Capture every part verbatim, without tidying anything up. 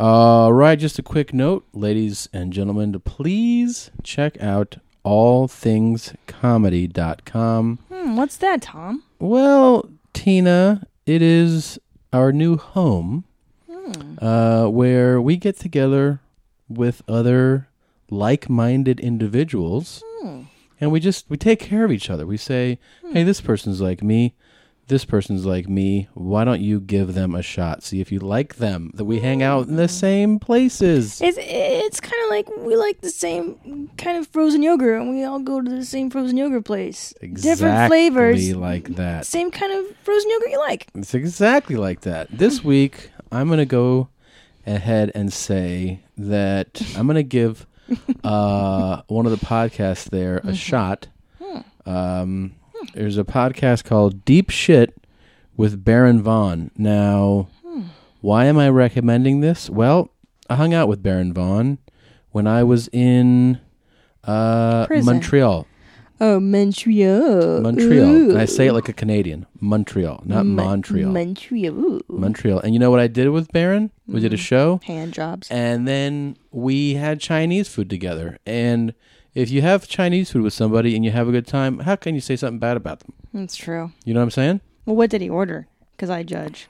All right, just a quick note, ladies and gentlemen, to please check out all things comedy dot com. Hmm, what's that, Tom? Well, Tina, it is our new home Hmm. uh, where we get together with other like-minded individuals, Hmm. and we just we take care of each other. We say, Hmm. hey, this person's like me. This person's like me. Why don't you give them a shot? See if you like them. That we hang out in the same places. It's it's kind of like we like the same kind of frozen yogurt, and we all go to the same frozen yogurt place. Exactly Different flavors, like that. same kind of frozen yogurt you like. It's exactly like that. This week, I'm going to go ahead and say that I'm going to give uh, one of the podcasts there a Mm-hmm. shot. Um, there's a podcast called Deep Shit with Baron Vaughn. Now, why am I recommending this? Well, I hung out with Baron Vaughn when I was in uh, Prison. Montreal. Oh, Montreal. Montreal. Ooh. And I say it like a Canadian. Montreal, not Mon- Montreal. Montreal. Ooh. Montreal. And you know what I did with Baron? We did a show, Hand jobs. and then we had Chinese food together. And if you have Chinese food with somebody and you have a good time, how can you say something bad about them? That's true. You know what I'm saying? Well, what did he order? Because I judge.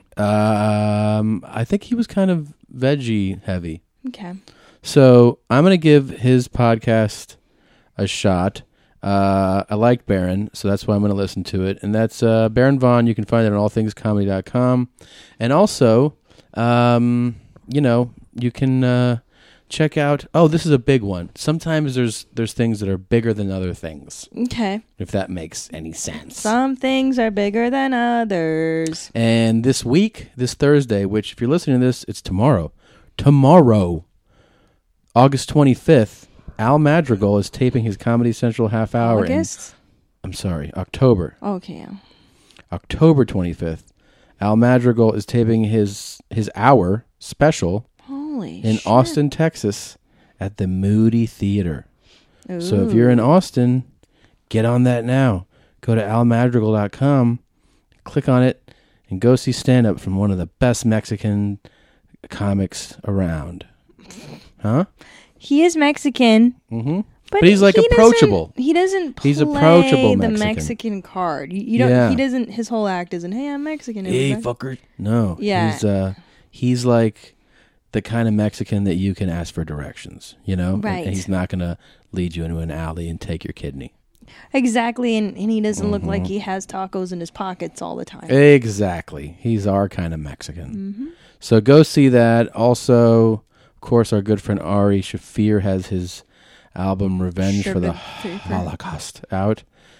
Um, I think he was kind of veggie heavy. Okay. So I'm going to give his podcast a shot. Uh, I like Baron, so that's why I'm going to listen to it. And that's uh, Baron Vaughn. You can find it on all things comedy dot com. And also, um, you know, you can uh, check out... Oh, this is a big one. Sometimes there's there's things that are bigger than other things, Okay. if that makes any sense. Some things are bigger than others. And this week, this Thursday, which if you're listening to this, it's tomorrow. Tomorrow, August twenty-fifth, Al Madrigal is taping his Comedy Central half hour. August? In, I'm sorry, October. Okay. yeah. October twenty-fifth. Al Madrigal is taping his his hour special Holy in shit. Austin, Texas at the Moody Theater. So if Ooh. you're in Austin, get on that now. Go to al madrigal dot com, click on it, and go see stand-up from one of the best Mexican comics around. Huh? He is Mexican. Mm-hmm. But, But he's, like, he approachable. Doesn't, he doesn't play He's approachable the Mexican. Mexican card. You, you don't. Yeah. He doesn't. His whole act isn't. Hey, I'm Mexican. Hey, everybody." fucker. No. Yeah. He's, uh, he's like the kind of Mexican that you can ask for directions, you know? And- Right. And he's not going to lead you into an alley and take your kidney. Exactly, and, and he doesn't look Mm-hmm. like he has tacos in his pockets all the time. Exactly. He's our kind of Mexican. Mm-hmm. So go see that. Also, of course, our good friend Ari Shafir has his album Revenge for the Shafir. Holocaust out.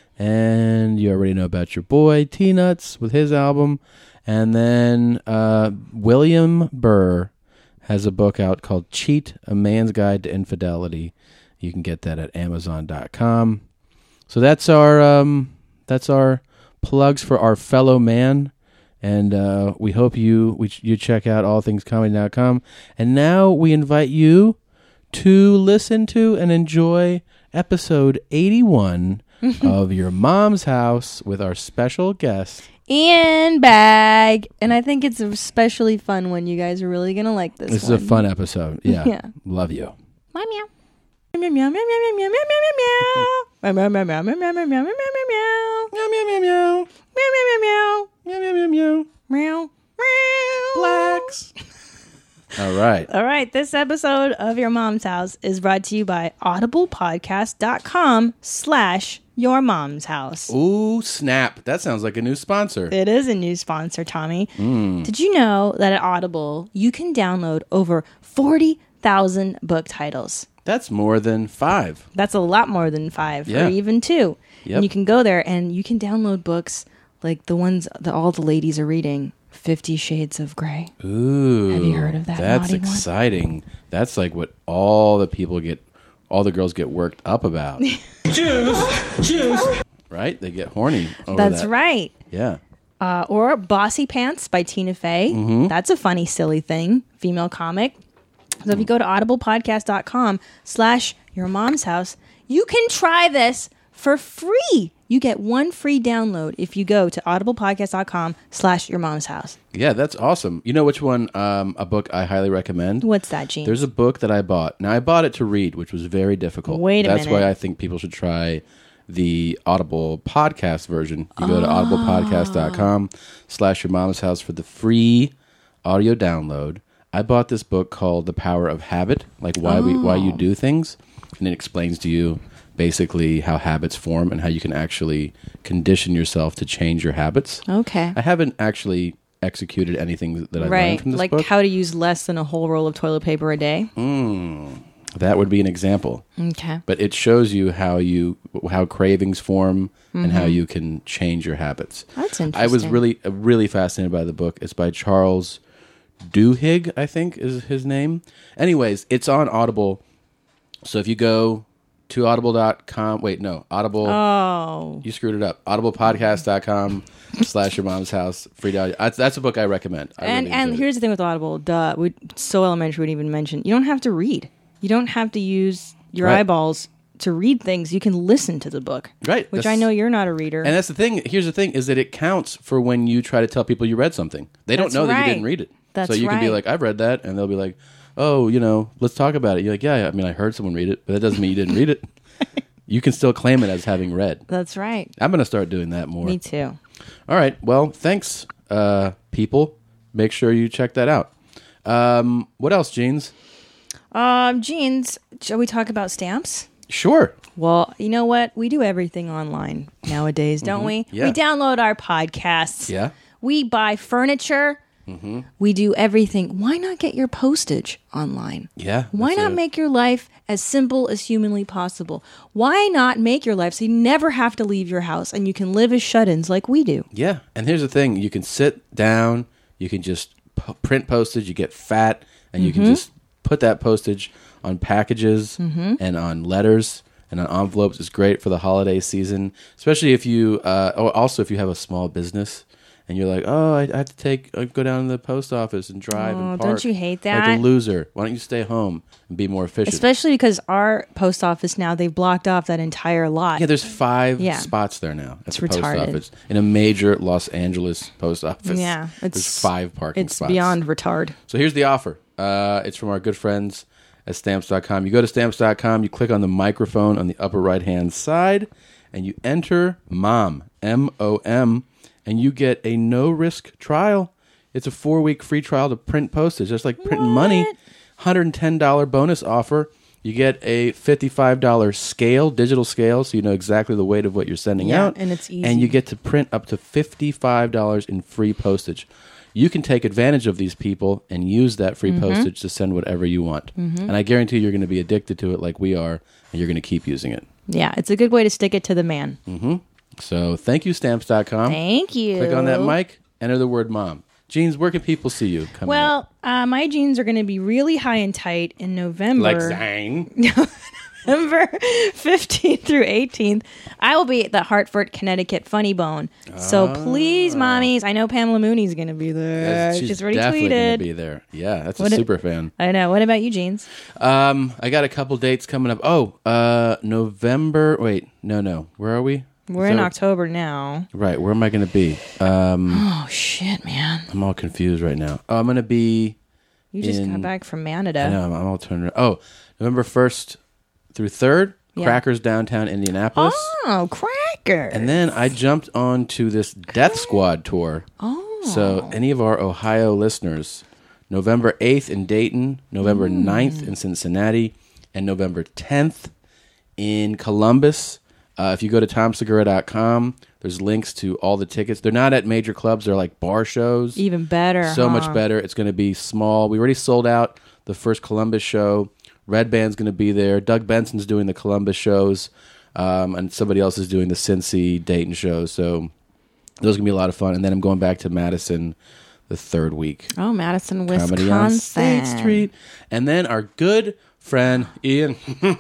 And you already know about your boy T-Nuts with his album. And then uh, William Burr has a book out called Cheat, A Man's Guide to Infidelity. You can get that at amazon dot com. So that's our um, that's our plugs for our fellow man. And uh, we hope you we, you check out all things comedy dot com. And now we invite you to listen to and enjoy episode eighty-one of Your Mom's House with our special guest. Ian Bag, and I think it's especially fun when you guys are really gonna like this. This one. is a fun episode. Yeah. Yeah. Love you. Meow meow. Meow meow meow meow meow meow meow meow meow meow meow meow meow meow meow meow meow meow meow Meow, meow, meow, meow. meow meow meow Meow, meow, meow, meow. meow meow. Blacks. All right. All right, this episode of Your Mom's House is brought to you by audiblepodcast dot com slash Your Mom's House. Ooh, snap. That sounds like a new sponsor. It is a new sponsor, Tommy. Did you know that at Audible, you can download over forty thousand book titles? That's more than five. That's a lot more than five Yeah. or even two. Yep. And you can go there and you can download books like the ones that all the ladies are reading. Fifty Shades of Grey. Ooh. Have you heard of that That's naughty one? exciting. That's like what all the people get, all the girls get worked up about. Juice, juice. Right? They get horny over That's that. right. Yeah. Uh, or Bossy Pants by Tina Fey. Mm-hmm. That's a funny, silly thing. Female comic. So if you go to audiblepodcast dot com slash Your Mom's House, you can try this for free. you get one free download if you go to audiblepodcast.com slash your mom's house. Yeah, that's awesome. You know which one, um, a book I highly recommend? What's that, Gene? There's a book that I bought. Now, I bought it to read, which was very difficult. Wait a That's minute. why I think people should try the Audible podcast version. You go to audiblepodcast.com slash your mom's house for the free audio download. I bought this book called The Power of Habit, like why we why you do things, and it explains to you basically how habits form and how you can actually condition yourself to change your habits. Okay. I haven't actually executed anything that I learned Right. from this Like book. how to use less than a whole roll of toilet paper a day. That would be an example. Okay. But it shows you how you how cravings form and Mm-hmm. how you can change your habits. That's I was interesting. really uh, really fascinated by the book. It's by Charles Duhigg, I think is his name. Anyways, it's on Audible. So if you go to audible dot com, wait, no, Audible. Oh. You screwed it up. audiblepodcast.com slash your mom's house. Free audio. That's, that's a book I recommend. I And really and enjoyed it. here's the thing with Audible. Duh. We, so elementary, we wouldn't even mention. You don't have to read. You don't have to use your Right. eyeballs to read things. You can listen to the book. Right. Which That's- I know you're not a reader. And that's the thing. Here's the thing: is that it counts for when you try to tell people you read something. They don't That's know that you right. didn't read it. That's so you can be right. like, "I've read that," and they'll be like, "Oh, you know, let's talk about it." You're like, "Yeah, I mean, I heard someone read it, but that doesn't mean you didn't read it." You can still claim it as having read. That's right. I'm going to start doing that more. Me too. All right. Well, thanks, uh, people. Make sure you check that out. Um, what else, Jeans? Um, jeans, shall we talk about stamps? Sure. Well, you know what? We do everything online nowadays, don't we? Yeah. We download our podcasts. Yeah. We buy furniture. Mm-hmm. We do everything. Why not get your postage online? Yeah. Why that's not it. make your life as simple as humanly possible? Why not make your life so you never have to leave your house and you can live as shut-ins like we do? Yeah, and here's the thing: you can sit down, you can just p- print postage, you get fat, and you Mm-hmm. can just put that postage on packages Mm-hmm. and on letters and on envelopes. It's great for the holiday season, especially if you. Uh, oh, also if you have a small business and you're like, oh, I, I have to take uh, go down to the post office and drive Oh, and don't park. you hate Like a that? loser. Why don't you stay home and be more efficient? Especially because our post office now, they've blocked off that entire lot. Yeah, there's five Yeah. spots there now at It's the post retarded. office in a major Los Angeles post office. Yeah, there's it's- five parking It's spots. beyond retard. So here's the offer. Uh, it's from our good friends at stamps dot com. You go to stamps dot com, you click on the microphone on the upper right-hand side, and you enter MOM, M O M, and you get a no-risk trial. It's a four-week free trial to print postage, just like printing money. What? one hundred ten dollars bonus offer. You get a fifty-five dollars scale, digital scale, so you know exactly the weight of what you're sending Yeah, out. and it's easy. And you get to print up to fifty-five dollars in free postage. You can take advantage of these people and use that free Mm-hmm. postage to send whatever you want. And I guarantee you're going to be addicted to it like we are, and you're going to keep using it. Yeah, it's a good way to stick it to the man. So thank you, stamps dot com. Thank you. Click on that mic, enter the word mom. Jeans, where can people see you coming up? Well, uh, my jeans are going to be really high and tight in November. Like Zang. November fifteenth through eighteenth, I will be at the Hartford, Connecticut Funny Bone. So please, mommies, I know Pamela Mooney's going to be there. She's, She's already definitely going tweeted. to be there. Yeah, that's What a it- super fan. I know. What about you, Jeans? Um, I got a couple dates coming up. Oh, uh, November. Wait, no, no. Where are we? We're Is in that- October now. Right. Where am I going to be? Um, Oh, shit, man. I'm all confused right now. Oh, I'm going to be. You just in- got back from I Manada. know. I'm, I'm all turned around. Oh, November first through third. Yeah. Crackers downtown Indianapolis. Oh, cracker. And then I jumped on to this Death Squad tour. Oh. So any of our Ohio listeners, November eighth in Dayton, November ninth in Cincinnati, and November tenth in Columbus. Uh, if you go to tom segura dot com, there's links to all the tickets. They're not at major clubs. They're like bar shows. Even better. So huh? much better. It's going to be small. We already sold out the first Columbus show. Red Band's going to be there. Doug Benson's doing the Columbus shows, um, and somebody else is doing the Cincy Dayton shows. So those are going to be a lot of fun. And then I'm going back to Madison the third week. Oh, Madison, Wisconsin. Comedy on State Street. And then our good friend Ian.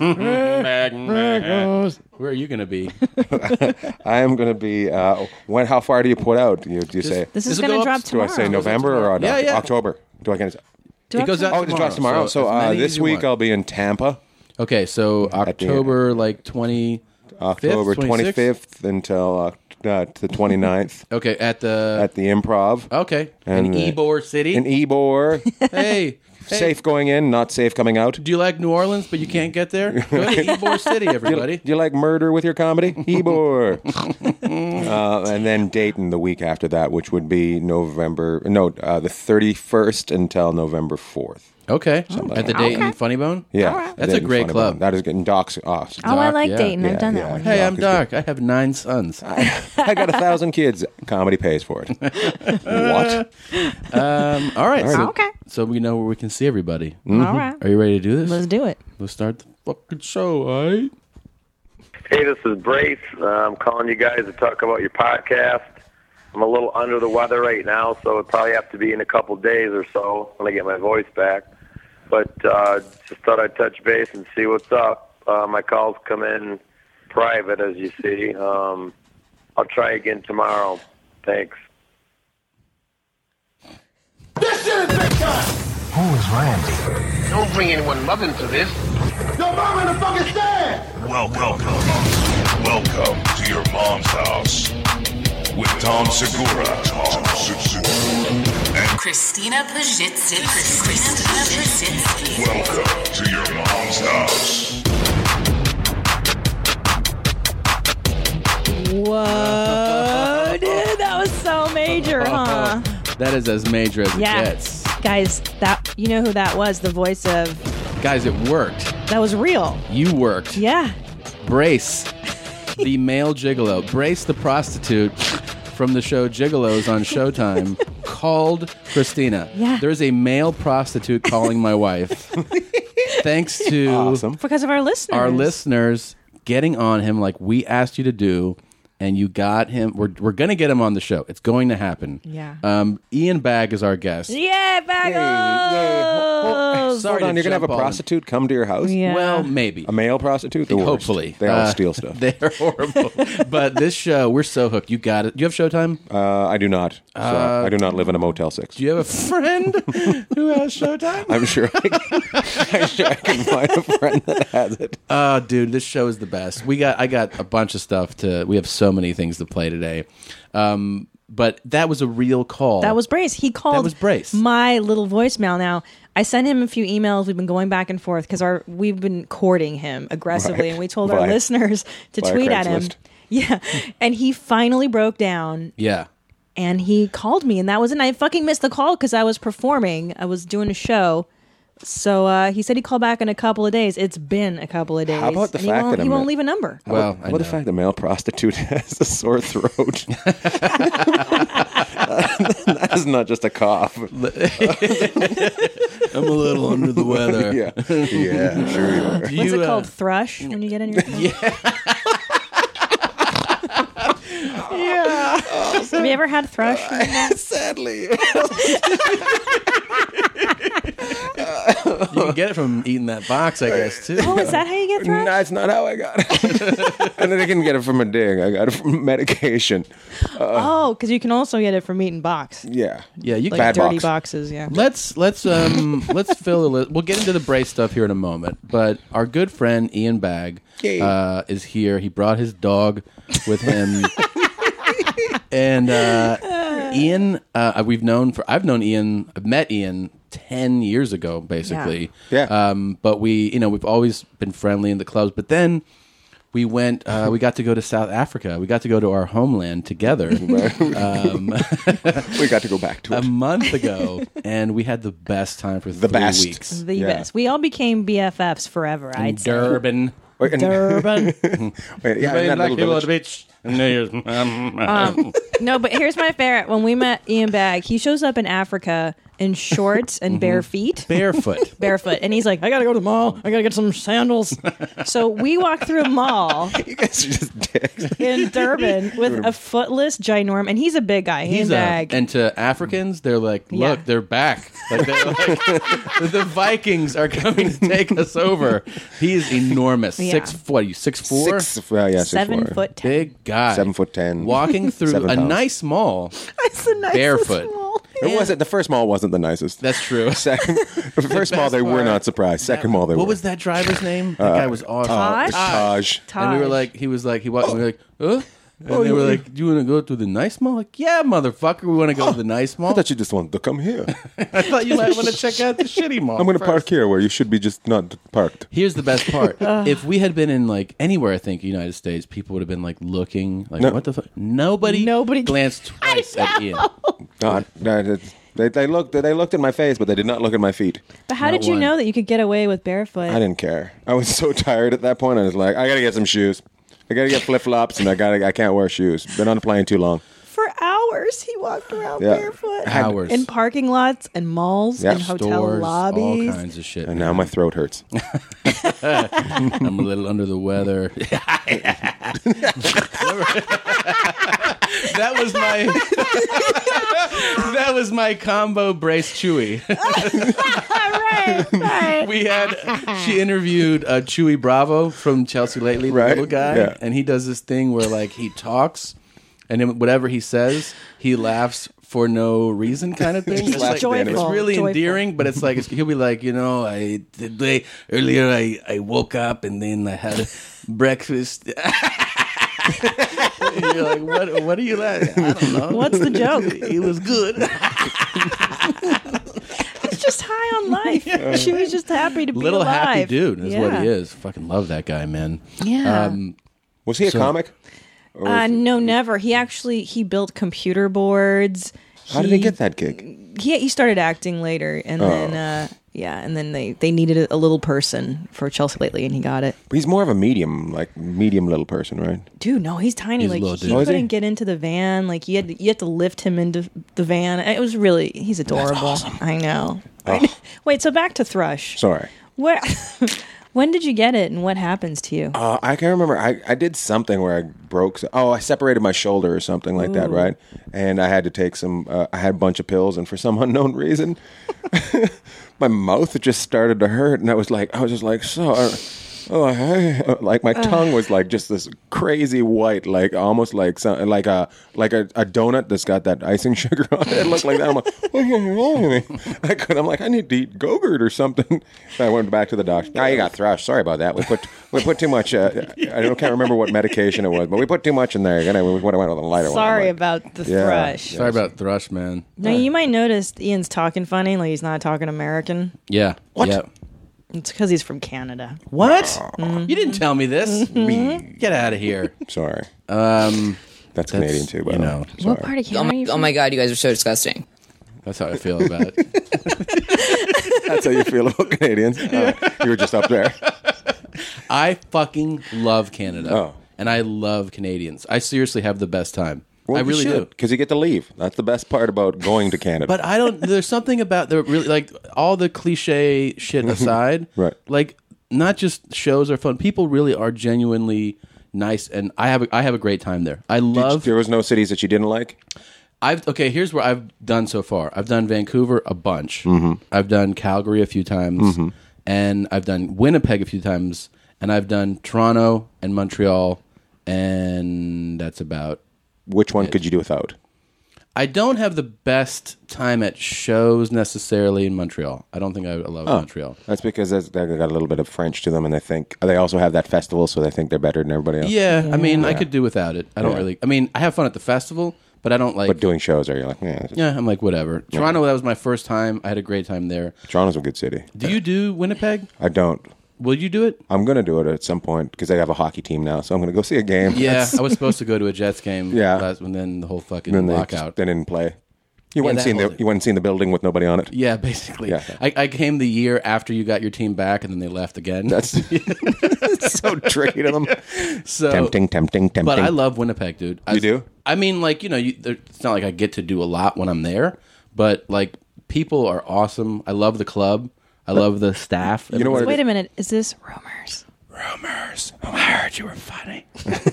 Where are you going to be? I am going to be. Uh, when? How far do you put out? Do you, do you say? This is This'll going go to up- drop Do tomorrow. I say November or Yeah, yeah. October? Do I get it? Do It goes out Oh, it just drops tomorrow. So, as uh, many this as you week want. I'll be in Tampa. Okay, so At the- October like twenty October Fifth, twenty-fifth until uh, uh, the twenty-ninth Okay, at the at the Improv okay And, in uh, Ybor City. in Ybor. hey, hey, Safe going in, not safe coming out. do you like New Orleans, but you can't get there? Go to Ybor City, everybody. Do you like murder with your comedy? Ybor. uh, and then Dayton the week after that, which would be November, no, uh, the thirty-first until November fourth. Okay, at the Dayton Okay. Funny Bone. Yeah. All right. That's a Dayton great Funny club. Bone. That is getting Doc's off. Oh, I Doc, like yeah. Dayton. Yeah, I've done yeah. that one. Hey, Doc I'm is Doc. I have nine sons. I got a thousand kids. Comedy pays for it. What? Um, all right, so, Okay. so we know where we can see everybody. All right. Are you ready to do this? Let's do it. Let's start the fucking show, all right? Hey, this is Brace. Uh, I'm calling you guys to talk about your podcast. I'm a little under the weather right now, so it'll probably have to be in a couple days or so when I get my voice back. But uh, just thought I'd touch base and see what's up. Uh, my calls come in private, as you see. Um, I'll try again tomorrow. Thanks. This shit is big time! Who is Randy? Don't bring anyone love into this. Your mom in the fucking stand! Welcome, welcome to your mom's house with Tom Segura, Tom Segura, and Christina Pajitsky. Christina Pajitsky. welcome to your mom's house. Whoa, dude, that was so major, huh? That is as major as Yeah. it gets. Guys, that you know who that was? The voice of Guys, it worked. that was real. You worked. Yeah. Brace, the male gigolo. Brace, the prostitute from the show Gigolos on Showtime, called Christina. Yeah. There's a male prostitute calling my wife. Thanks to Awesome. Because of our listeners. our listeners getting on him like we asked you to do, and you got him. We're, we're going to get him on the show. It's going to happen. Yeah. Um, Ian Bagg is our guest. Yeah, Bagos! Sorry Hold on, to you're going to have a jump on. prostitute come to your house? Yeah. Well, maybe. A male prostitute? The worst. Hopefully. They all Uh, steal stuff. They're horrible. But this show, we're so hooked. You got it. Do you have Showtime? Uh, I do not. So Uh, I do not live in a Motel six. Do you have a friend who has Showtime? I'm sure I can, I'm sure I can find a friend that has it. Oh, dude, this show is the best. We got, I got a bunch of stuff to. We have so many things to play today, um, but that was a real call. That was Brace. He called That was Brace. my little voicemail. Now, I sent him a few emails. We've been going back and forth because our we've been courting him aggressively, Right. and we told our By- listeners to by tweet at him. Craigslist. Yeah, and he finally broke down yeah. and he called me, and that was it. And I fucking missed the call because I was performing. I was doing a show. So uh, he said he'd call back in a couple of days. It's been a couple of days. How about the and fact he won't, that he I'm won't a- leave a number? Well, How I about the know. fact that male prostitute has a sore throat? That is not just a cough. I'm a little under the weather. Yeah, yeah, sure you are. Do What's you, it uh, called? Thrush when you get in your throat? Yeah. Have you ever had thrush? Sadly, You can get it from eating that box, I guess, too. Oh, is that how you get thrush? that's not how I got it. And then I didn't get it from a ding. I got it from medication. Oh, because you can also get it from meat and box, Yeah, Yeah, you like Bad dirty box. boxes. Yeah. Let's let's um let's fill a list. We'll get into the Brace stuff here in a moment, but our good friend Ian Bagg Yay. uh, is here. He brought his dog with him, and uh, Ian, uh, we've known for I've known Ian. I've met Ian ten years ago, basically. Yeah. Yeah. Um, but we, you know, we've always been friendly in the clubs. But then we went. Uh, we got to go to South Africa. We got to go to our homeland together. um, we got to go back to a it. month ago, and we had the best time for The three best. weeks. The Yeah. best. We all became B F Fs forever. In I'd say. Durban. Wait, and- Durban. wait, yeah, in that little village. beach. Um, Um, no, but here's my favorite. When we met Ian Bagg, he shows up in Africa in shorts and bare feet. Barefoot. Barefoot, and he's like, "I gotta go to the mall. I gotta get some sandals." So we walk through a mall You guys are just dicks. in Durban with a footless ginorm, and he's a big guy. He's Ian a, Bagg. and to Africans, they're like, look, Yeah. they're back. Like, they're like the Vikings are coming to take us over. He is enormous. Yeah. Six foot. Are you six four? Six, uh, yeah, six Seven four. foot ten. Big guy. Seven foot ten. Walking through Seven a pounds. nice mall. It's the nicest barefoot. mall. mall. It wasn't the first mall wasn't the nicest. That's true. Second, the first mall best they were part- not surprised. Second mall they what were. was that driver's name? That guy was awesome. Uh, Taj? Taj. And we were Taj. like, he was like, he walked. We were like, huh? And Oh, they were you- like, "Do you want to go to the nice mall?" Like, yeah, motherfucker, we want to go to the nice mall. I thought you just wanted to come here. I thought you might want to check out the shitty mall. I'm going to first. park here where you should be just not parked. Here's the best part: if we had been in like anywhere, I think United States, people would have been like looking, like, No. what the fuck? Nobody, Nobody- glanced twice at Ian. God, that- that- they, they looked they looked at my face, but they did not look at my feet. But how Not did you one. know that you could get away with barefoot? I didn't care. I was so tired at that point. I was like, I got to get some shoes. I got to get flip flops, and I got I can't wear shoes. Been on the plane too long. For hours, he walked around Yeah. barefoot. Hours. In parking lots and malls Yeah. and hotel Stores, lobbies. all kinds of shit. And man. now my throat hurts. I'm a little under the weather. That was my that was my combo brace Chewy. right, right. We had she interviewed uh, Chewy Bravo from Chelsea Lately, the Right, little guy, yeah. and he does this thing where like he talks, and then whatever he says, he laughs for no reason, kind of thing. It's, laughs like, joyful, it's really joyful. endearing, but it's like it's, he'll be like, you know, I today earlier I I woke up and then I had breakfast. You're like, what? What are you laughing? I don't know. What's the joke? It was good. He's just high on life. She was just happy to be Little alive. happy dude is what Yeah. he is. Fucking love that guy, man. Yeah. Um, Was he a So- comic? Or Uh, was- no, never. He actually he built computer boards. how did he get that gig? He he started acting later, and Oh. then uh, yeah, and then they they needed a, a little person for Chelsea Lately, and he got it. But he's more of a medium, like medium little person, right? Dude, no, he's tiny. He's a like little he dude. Oh, is he? couldn't get into the van. Like you had to, you had to lift him into the van. It was really he's adorable. I know. Wait, so back to Thrush. Sorry. Where? When did you get it, and what happens to you? Uh, I can't remember. I, I did something where I broke. s- Oh, I separated my shoulder or something like that, right? And I had to take some. Uh, I had a bunch of pills, and for some unknown reason, my mouth just started to hurt, and I was like, I was just like, so. Uh, Oh, hey. Like my tongue was like just this crazy white, like almost like some, like a like a, a donut that's got that icing sugar on it. It looked like that. I'm like, what is wrong with me? I could, I'm like, I need to eat Go-Gurt or something. I went back to the doctor. Ah, you got thrush. Sorry about that. We put we put too much. Uh, I don't can't remember what medication it was, but we put too much in there. And I went with a lighter one. Sorry I'm like, about the Yeah. Thrush. sorry about Thrush, man. Now you might notice Ian's talking funny, like he's not talking American. Yeah. What? Yeah. It's because he's from Canada. What? Mm-hmm. You didn't tell me this. Get out of here. Sorry. Um, That's, That's, Canadian too, but you know. What part of Canada? Oh are my, you oh from? my god, you guys are so disgusting. That's how I feel about it. that's how you feel about Canadians. Uh, you were just up there. I fucking love Canada. Oh. And I love Canadians. I seriously have the best time. Well, I really do. because you get to leave. That's the best part about going to Canada. But I don't. There's something about the really like all the cliche shit aside. Right. Like not just shows are fun. People really are genuinely nice, and I have a, I have a great time there. I love. there was no cities that you didn't like. I've okay. Here's where I've done so far. I've done Vancouver a bunch. Mm-hmm. I've done Calgary a few times, and I've done Winnipeg a few times, and I've done Toronto and Montreal, and that's about. Which one could you do without? I don't have the best time at shows necessarily in Montreal. I don't think I love Montreal. That's because that's- they got a little bit of French to them, and they think they also have that festival, so they think they're better than everybody else. Yeah, I mean, I could do without it. I don't Yeah. really. I mean, I have fun at the festival, but I don't like. But doing shows, are you like, yeah, yeah, I'm like whatever. Toronto, that was my first time. I had a great time there. Toronto's a good city. Do you do Winnipeg? I don't. Will you do it? I'm going to do it at some point because they have a hockey team now, so I'm going to go see a game. Yeah, I was supposed to go to a Jets game. Yeah. last, and then the whole fucking And then they lockout. just, they didn't play. You went and that seen the whole- you went and seen the building with nobody on it. Yeah, basically. Yeah. I, I came the year after you got your team back, and then they left again. That's so tricky to them. so Tempting, tempting, tempting. But I love Winnipeg, dude. I, You do? I mean, like you know, you, there, it's not like I get to do a lot when I'm there, but like people are awesome. I love the club. I love the staff. You know what it Wait a minute. Is this rumors? Rumors. Oh, I heard you were funny.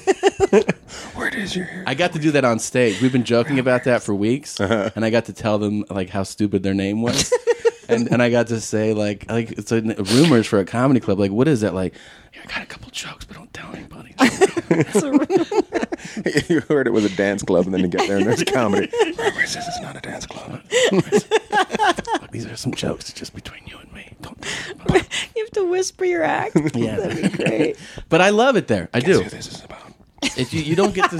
Where does your hair? I got to do that on stage. We've been joking about that for weeks, Uh-huh. and I got to tell them like how stupid their name was, and and I got to say like like it's a, rumors for a comedy club. Like, what is that? Like, yeah, I got a couple jokes, but don't tell anybody. You heard it was a dance club, and then you get there and there's comedy. Remember, this is not a dance club. Look, these are some jokes just between you and me. Don't think about it. You have to whisper your act. Yeah. That'd be great. But I love it there. I do. That's what this is about. It, you, you don't get to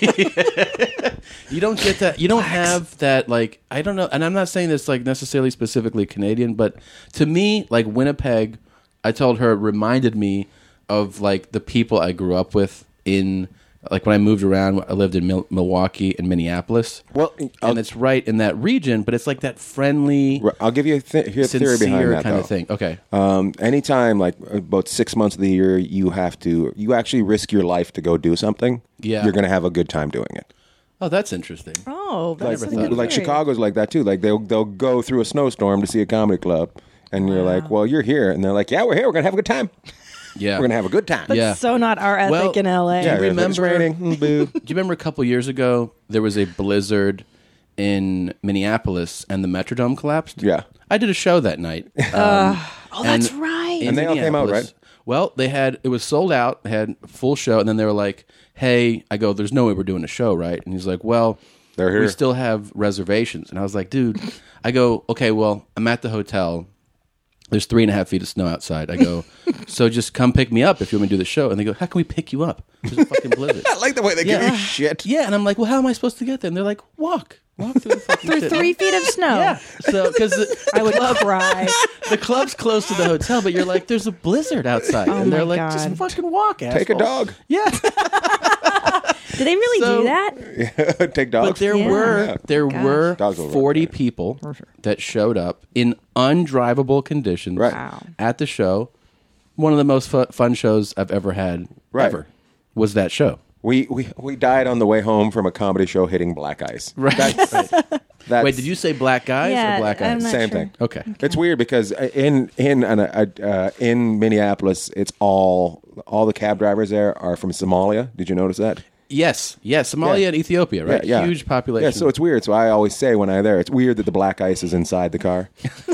see. You don't get that. You don't have that. Like I don't know, and I'm not saying this like necessarily specifically Canadian, but to me, like Winnipeg, I told her reminded me of like the people I grew up with in. Like when I moved around, I lived in Mil- Milwaukee and Minneapolis. Well, I'll- and it's right in that region, but it's like that friendly, I'll give you a th- here's a theory behind sincere that, kind though. of thing. Okay. Um, anytime, like about six months of the year, you have to, you actually risk your life to go do something. Yeah. You're going to have a good time doing it. Oh, that's interesting. Oh, that's never a thought good of Like theory. Chicago's like that too. Like they'll they'll go through a snowstorm to see a comedy club, and you're like, well, you're here, and they're like, yeah, we're here. We're gonna have a good time. Yeah. We're gonna have a good time. That's Yeah. so not our ethic Well, in L A. yeah, you it's like, it's remember- raining. Mm, boo. Do you remember a couple years ago there was a blizzard in Minneapolis and the Metrodome collapsed? Yeah. I did a show that night. Um, Oh, that's and- right. in And they all came out, Minneapolis. right? Well, they had it was sold out. They had a full show, and then they were like, "Hey," I go, "There's no way we're doing a show, right?" And he's like, "Well, They're here. we still have reservations." And I was like, "Dude," I go, "Okay, well, I'm at the hotel. There's three and a half feet of snow outside." I go, "So just come pick me up if you want me to do the show." And they go, "How can we pick you up? There's a fucking blizzard." I like the way they give Yeah. you shit. Yeah, and I'm like, "Well, how am I supposed to get there?" And they're like, "Walk, walk through the fucking Through shit." three feet of snow. Yeah, so because I would cry. the club's close to the hotel, but you're like, there's a blizzard outside. Oh and they're my like, just God. fucking walk, asshole. Take a dog. Yeah. Do they really So- do that? Take dogs. But there Yeah. were Yeah. there Gosh. were Dogs will run forty there. people that showed up in undrivable conditions Right. Wow. at the show. One of the most fu- fun shows I've ever had Right. ever was that show. We, we we died on the way home from a comedy show hitting black ice. Right. That's, that's Wait, did you say black guys Yeah, or black I'm eyes? not same sure. thing? Okay. It's weird because in in an, uh, uh, in Minneapolis, it's all all the cab drivers there are from Somalia. Did you notice that? Yes, yes, Somalia Yeah. and Ethiopia, right? Yeah, yeah. Huge population. Yeah, so it's weird. So I always say when I'm there, it's weird that the black ice is inside the car.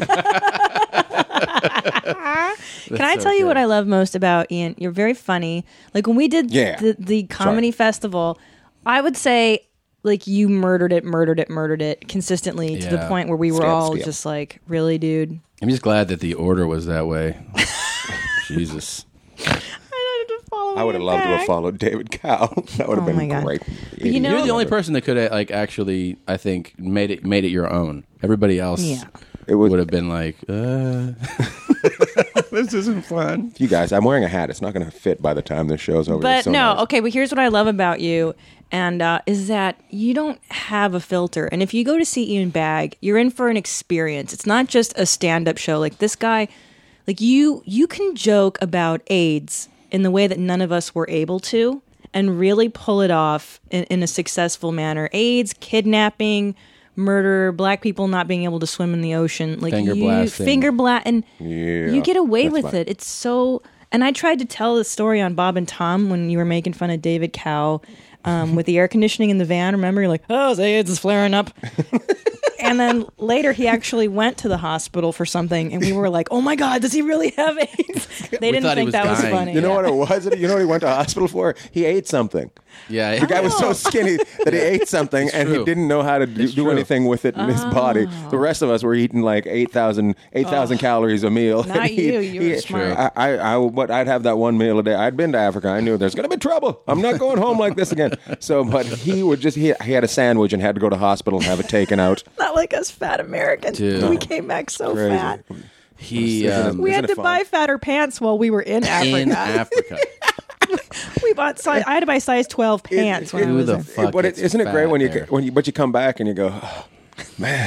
Can I so tell you good. what I love most about Ian? You're very funny. Like when we did Yeah. the, the comedy festival, I would say like you murdered it, murdered it, murdered it consistently to the Yeah. point where we were Scale, all scale. just like, really, dude? I'm just glad that the order was that way. Jesus. I had to follow I would have Ian loved to have back. followed David Cow. That would have Oh my been God. great. you know- You're the only person that could have like actually, I think, made it made it your own. Everybody else Yeah. It was would have been like, uh, this isn't fun. you guys. I'm wearing a hat. It's not going to fit by the time this show's over. But It's so no, nice. okay, but here's what I love about you, and uh, is that you don't have a filter. And if you go to see Ian Bagg, you're in for an experience. It's not just a stand-up show. Like this guy, like you, you can joke about AIDS in the way that none of us were able to, and really pull it off in, in a successful manner. AIDS, kidnapping, murder, black people not being able to swim in the ocean, like Finger you, blasting. finger blast, and Yeah, you get away that's with fine. it. It's so. And I tried to tell the story on Bob and Tom when you were making fun of David Cow um, with the air conditioning in the van. Remember, you're like, "Oh, the AIDS is flaring up." And then later, he actually went to the hospital for something, and we were like, "Oh my God, does he really have AIDS?" They didn't thought he think was that was dying. funny. You know Yeah. what it was? You know what he went to hospital for? He ate something. Yeah, The guy was so skinny that he ate something and true. he didn't know how to do, It's do true. anything with it in his body. The rest of us were eating like eight thousand eight thousand calories a meal. Not And he- you. You were he- smart. I, I, I, but I'd have that one meal a day. I'd been to Africa. I knew there's going to be trouble. I'm not going home like this again. So, but he would just, he, he had a sandwich and had to go to hospital and have it taken out. Not like us fat Americans. Dude. We came back so Crazy. fat. he Isn't it- um, We Isn't had to fun? buy fatter pants while we were in Africa. in Africa. We bought size. I had to buy size twelve pants when I Who was the there. fuck? but it, gets isn't it great fat when you, there? when you, but you come back and you go, oh, man,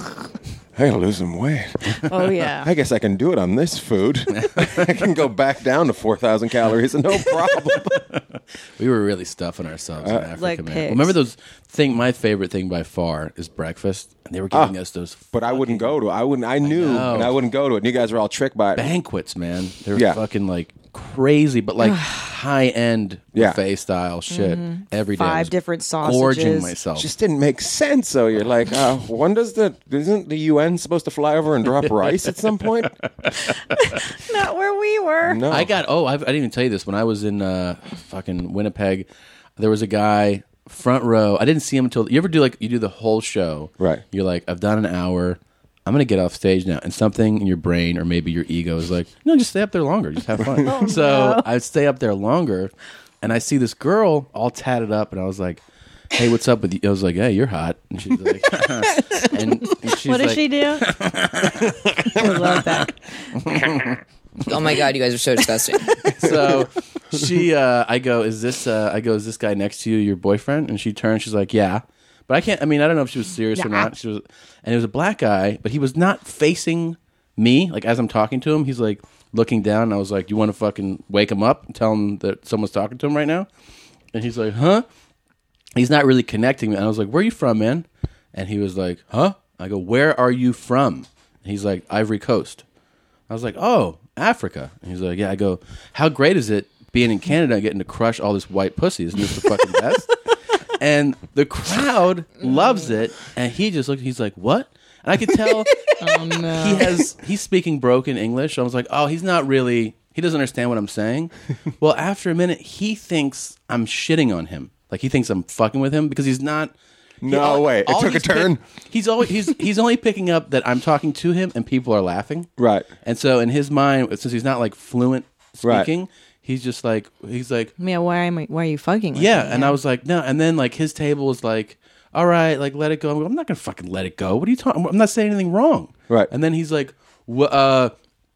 I gotta lose some weight. Oh yeah. I guess I can do it on this food. I can go back down to four thousand calories and no problem. We were really stuffing ourselves in Africa, like man. pigs. Remember those thing? My favorite thing by far is breakfast, and they were giving Ah, us those. But I wouldn't go to it. I wouldn't. I knew, know. and I wouldn't go to it. And you guys were all tricked by it. banquets, man. They were Yeah. fucking like crazy, but like high end Yeah. buffet style shit every day. I Five was different gorging sausages. myself. Just didn't make sense. So you're like, uh, when does the isn't the U N supposed to fly over and drop rice at some point? Not where we were. No, I got oh I've, I didn't even tell you this when I was in uh, fucking Winnipeg. there was a guy front row. I didn't see him until you ever do like you do the whole show. Right. You're like, I've done an hour. I'm gonna get off stage now, and something in your brain or maybe your ego is like, no, just stay up there longer, just have fun. Oh, so no. I stay up there longer, and I see this girl all tatted up, and I was like, hey, what's up with you? I was like, hey, you're hot, and she's like, and, and she's What does like, she do? I love that. Oh my god, you guys are so disgusting. So she, uh, I go, is this? Uh, I go, is this guy next to you your boyfriend? And she turns, she's like, yeah. But I can't. I mean, I don't know if she was serious or not. She was, and it was a black guy, but he was not facing me. Like as I'm talking to him, he's like looking down. And I was like, "You want to fucking wake him up and tell him that someone's talking to him right now?" And he's like, "Huh?" He's not really connecting me. And I was like, "Where are you from, man?" And he was like, "Huh?" I go, "Where are you from?" And he's like, "Ivory Coast." I was like, "Oh, Africa." And he's like, "Yeah." I go, "How great is it being in Canada and getting to crush all this white pussy? Isn't this the fucking best?" And the crowd loves it, and he just looked. He's like, "What?" And I could tell Oh no. he has. He's speaking broken English. I was like, "Oh, he's not really. He doesn't understand what I'm saying." Well, after a minute, he thinks I'm shitting on him. Like he thinks I'm fucking with him because he's not. No he, way. It took a he's turn. Pick, he's always he's he's only picking up that I'm talking to him, and people are laughing. Right. And so in his mind, since he's not like fluent Right. speaking. He's just like, he's like, Yeah, why am I, why are you fucking with yeah. me? And I was like, no. And then like his table was like, all right, like let it go. I'm, I'm not gonna fucking let it go. What are you talking? I'm not saying anything wrong. Right. And then he's like, wh- uh,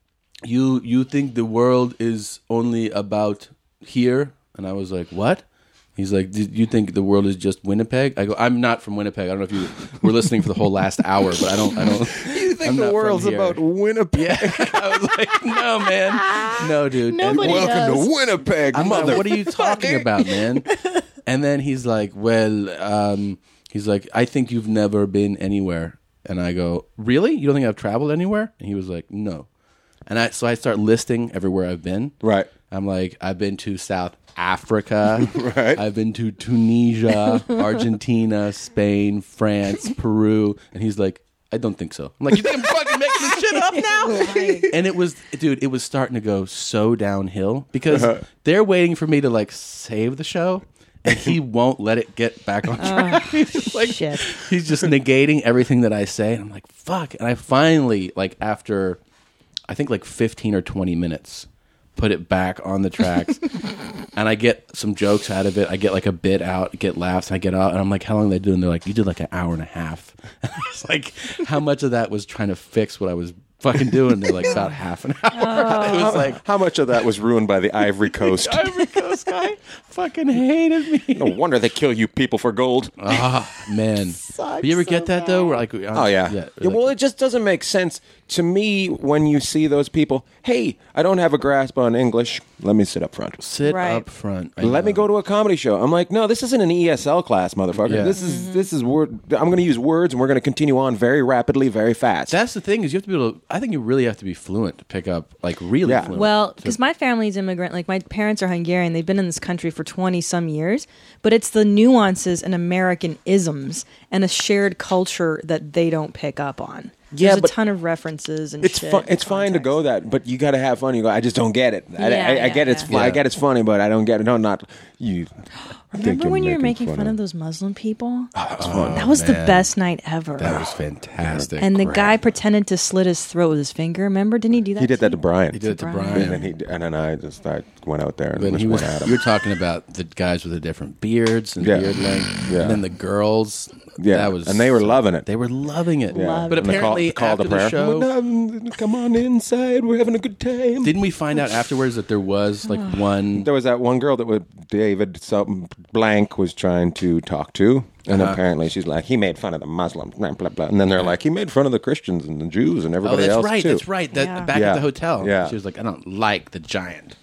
you you think the world is only about here? And I was like, what? He's like, did you think the world is just Winnipeg? I go, I'm not from Winnipeg. I don't know if you were listening for the whole last hour, but I don't. I don't. You think I'm the not from world's here. about Winnipeg? Yeah. I was like, no, man, no, dude. And- Nobody Welcome does. to Winnipeg, I'm like, mother. what are you talking about, man? And then he's like, well, um, he's like, I think you've never been anywhere. And I go, really? You don't think I've traveled anywhere? And he was like, no. And I so I start listing everywhere I've been. Right. I'm like, I've been to South Africa. Right. I've been to Tunisia, Argentina, Spain, France, Peru. And he's like, I don't think so. I'm like, you think I'm fucking making this shit up now? And it was, dude, it was starting to go so downhill because they're waiting for me to like save the show. And he won't let it get back on track. he's just like, shit. he's just negating everything that I say. And I'm like, fuck. And I finally, like, after, I think like fifteen or twenty minutes, put it back on the tracks. And I get some jokes out of it. I get like a bit out, get laughs. I get out. And I'm like, how long are they doing? They're like, you did like an hour and a half. And I was like, how much of that was trying to fix what I was fucking doing? They're like, about half an hour. It was like, How much of that was ruined by the Ivory Coast? Ivory Coast guy fucking hated me. No wonder they kill you people for gold. Ah, man. But you ever get that though? Where like, Oh yeah. yeah. Yeah, like- well, it just doesn't make sense to me when you see those people. Hey, I don't have a grasp on English. Let me sit up front. sit Right. up front. I Let me know. go to a comedy show. I'm like, no, this isn't an E S L class, motherfucker. Yeah. This is this is word. I'm going to use words, and we're going to continue on very rapidly, very fast. That's the thing is you have to be able to. I think you really have to be fluent to pick up like really Yeah. fluent. Well, to- because my family's immigrant, like my parents are Hungarian. They've been in this country for twenty some years, but it's the nuances and American isms and a shared culture that they don't pick up on. Yeah, There's a but ton of references and it's shit. fun. and It's fine to context. go that, but you got to have fun. You go. I just don't get it. I, Yeah, I, I yeah, get it's yeah. fu- I Yeah. get it's funny, but I don't get it. No, not you. I think Remember you're when you were making fun fun of those Muslim people? Oh, That was the man. best night ever. That was fantastic. and the Crap. guy pretended to slit his throat with his finger. Remember? Didn't he do that? He did that to you? Brian. He did it to Brian. Brian. And then he and then I just I went out there and When just he was, went at him. you were talking about the guys with the different beards and Yeah. beard length, Yeah. and then the girls. Yeah, that was and they were loving it. They were loving it. Yeah. But And the call- apparently, the call to after the prayer. show, "Well, come on inside. We're having a good time. didn't we find out afterwards that there was like one? There was that one girl that was David something blank was trying to talk to, and Uh-huh. apparently she's like, he made fun of the Muslims, blah blah blah. And then they're like, he made fun of the Christians and the Jews and Oh, everybody that's else right. too. That's right. That Yeah. back Yeah. at the hotel. Yeah. She was like, I don't like the giant.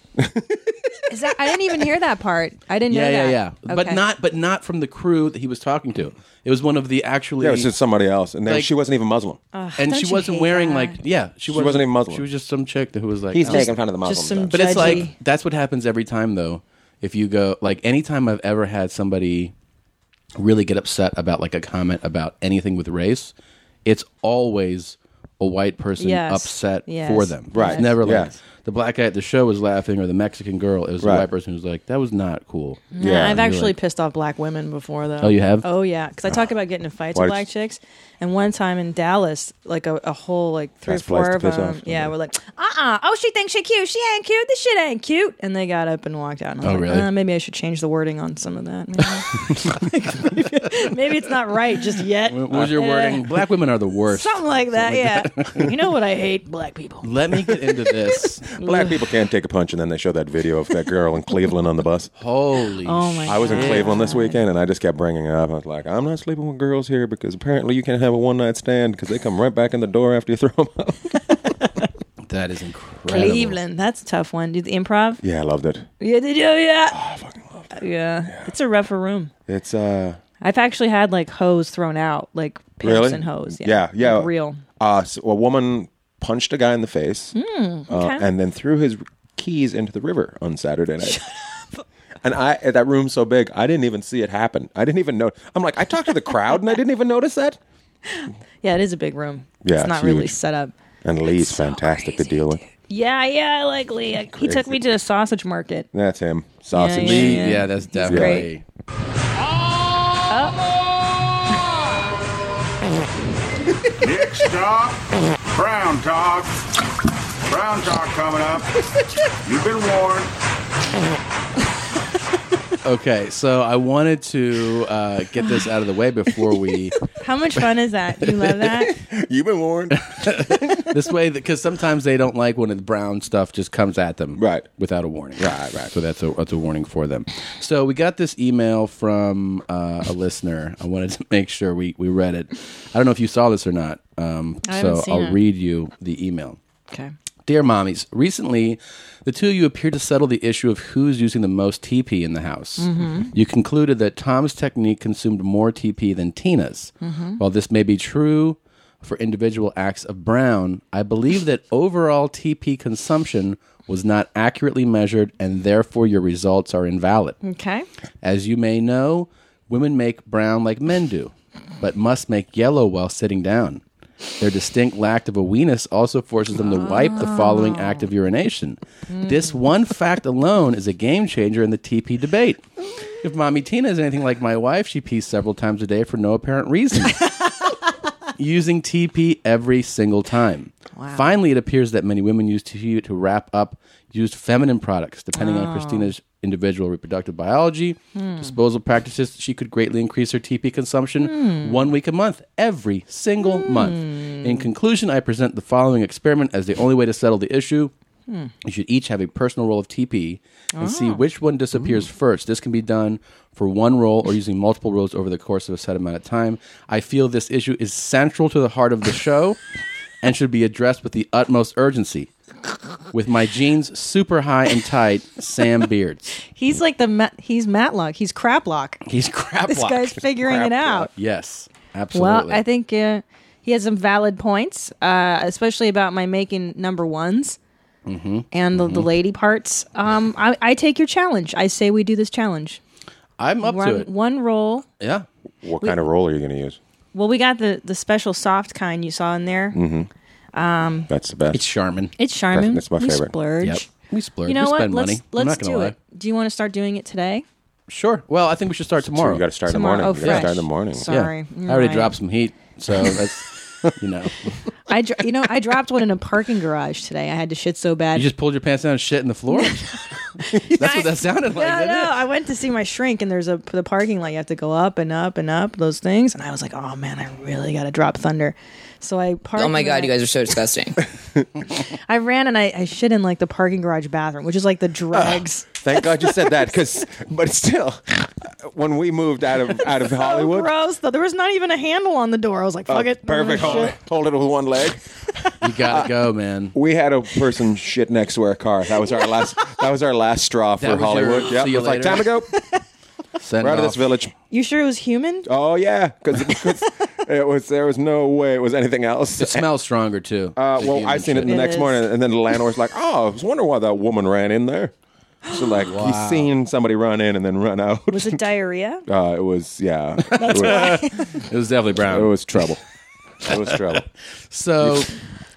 Is that? I didn't even hear that part. I didn't Yeah, know yeah, that. yeah. But Okay. not, but not from the crew that he was talking to. It was one of the actually. Yeah, it was just somebody else, and then Like- she wasn't even Muslim. Ugh, and don't she you wasn't hate wearing that? like yeah she, wasn't, wasn't even Muslim. She was just some chick who was like He's oh. making fun of the Muslims. just some though. But it's judgy- like that's what happens every time though. If you go like anytime I've ever had somebody really get upset about like a comment about anything with race, it's always a white person Yes. upset Yes. for them. Right. It's never like Yes. the black guy at the show was laughing or the Mexican girl. It was Right. the white person who was like, that was not cool. Nah, Yeah, I've you're actually like- pissed off black women before, though. Oh, you have? Oh, yeah. Because I talk about getting in fights Why with did black you- chicks. And one time in Dallas, like a, a whole, like three Best or four place to of piss them. off Yeah, somebody. we're like, uh-uh. Oh, she thinks she cute. She ain't cute. This shit ain't cute. And they got up and walked out. And I was Oh, like, really? uh, maybe I should change the wording on some of that. Maybe, maybe it's not right just yet. What was your Uh, wording? Black women are the worst. Something like that, yeah. You know what I hate? Black people. Let me get into this. Black people can't take a punch, and then they show that video of that girl in Cleveland on the bus. Holy Oh, my I was in God. Cleveland this weekend, and I just kept bringing it up. I was like, I'm not sleeping with girls here because apparently you can't have a one-night stand because they come right back in the door after you throw them out. That is incredible. Cleveland. That's a tough one. Did the improv? Yeah, I loved it. Yeah, did you? Yeah. I fucking loved it. Yeah. It's a rougher room. It's, uh... I've actually had like hose thrown out, like pimps Really? and hose. Yeah, Yeah, yeah. Like, real. Uh, so a woman punched a guy in the face uh, okay. and then threw his keys into the river on Saturday night. And I, that room's so big, I didn't even see it happen. I didn't even know. I'm like, I talked to the crowd and I didn't even notice that. Yeah, it is a big room. Yeah, it's it's not really huge. set up. And Lee's so fantastic to crazy, deal with. Yeah, yeah, I like Lee. He Crazy. took me to a sausage market. That's him. Sausage. Yeah, Lee, yeah. yeah, that's definitely. Nick stop. Brown talk. Brown talk coming up. You've been warned. Okay, so I wanted to uh, get this out of the way before we. How much fun is that? You love that? You've been warned. This way, because sometimes they don't like when the brown stuff just comes at them, Right. without a warning, Right, right. So that's a that's a warning for them. So we got this email from uh, a listener. I wanted to make sure we we read it. I don't know if you saw this or not. Um, I haven't so seen I'll it. read you the email. Okay. Dear Mommies, recently the two of you appeared to settle the issue of who's using the most T P in the house. Mm-hmm. You concluded that Tom's technique consumed more T P than Tina's. Mm-hmm. While this may be true for individual acts of brown, I believe that overall T P consumption was not accurately measured and therefore your results are invalid. Okay. As you may know, women make brown like men do, but must make yellow while sitting down. Their distinct lack of a weenus also forces them to wipe the following act of urination. This one fact alone is a game changer in the T P debate. If Mommy Tina is anything like my wife, she pees several times a day for no apparent reason, using T P every single time. Wow. Finally, it appears that many women use T P to wrap up used feminine products. Depending on Christina's individual reproductive biology, disposal practices, she could greatly increase her T P consumption one week a month, every single month. In conclusion, I present the following experiment as the only way to settle the issue. You should each have a personal roll of T P and see which one disappears first. This can be done for one roll or using multiple rolls over the course of a set amount of time. I feel this issue is central to the heart of the show and should be addressed with the utmost urgency. With my jeans super high and tight, Sam Beards. He's like the Ma- he's Matlock. He's Craplock. He's crap. This guy's figuring it out. Yes, absolutely. Well, I think uh, he has some valid points, uh, especially about my making number ones Mm-hmm. and the, the lady parts. Um, I, I take your challenge. I say we do this challenge. I'm up Run to it. one roll. Yeah. What kind of roll are you going to use? Well, we got the, the special soft kind you saw in there. Mm-hmm. That's the best. It's Charmin. It's Charmin. That's my we favorite. Splurge. Yep. We splurge. You know we what? spend Let's money. I'm let's not gonna do lie. it. Do you want to start doing it today? Sure. Well, I think we should start tomorrow. You got to start Tomorrow. in the Oh, morning. You got to fresh. start in the morning. Sorry. Yeah. You're I already right. dropped some heat, so that's you know. I dr- you know I dropped one in a parking garage today. I had to shit so bad. You just pulled your pants down and shit in the floor. That's what that sounded like. No, didn't no. it? I went to see my shrink, and there's a the parking lot. You have to go up and up and up those things, and I was like, "Oh man, I really got to drop thunder." So I parked. Oh my god, and you I- guys are so disgusting. I ran and I, I shit in like the parking garage bathroom, which is like the dregs. Thank God you said that, because, but still, when we moved out of out of So Hollywood, gross though. There was not even a handle on the door. I was like, oh, "Fuck it, perfect. I'm Hold, gonna it- shit." hold it with one leg. You gotta go, man. We had a person shit next to our car. That was our last. That was our last straw for That was your Hollywood. see Yeah, you it was like later. time to go. Send We're out of off. this village. You sure it was human? Oh yeah, because it was. There was no way it was anything else. It smells stronger too. Uh, The well, human I seen it shit. the It next is. morning, and then the landlord's like, "Oh, I was wondering why that woman ran in there." So like, Wow. he's seen somebody run in and then run out. Was it diarrhea? Uh, it was yeah. it, was, It was definitely it brown. was trouble. It was trouble. So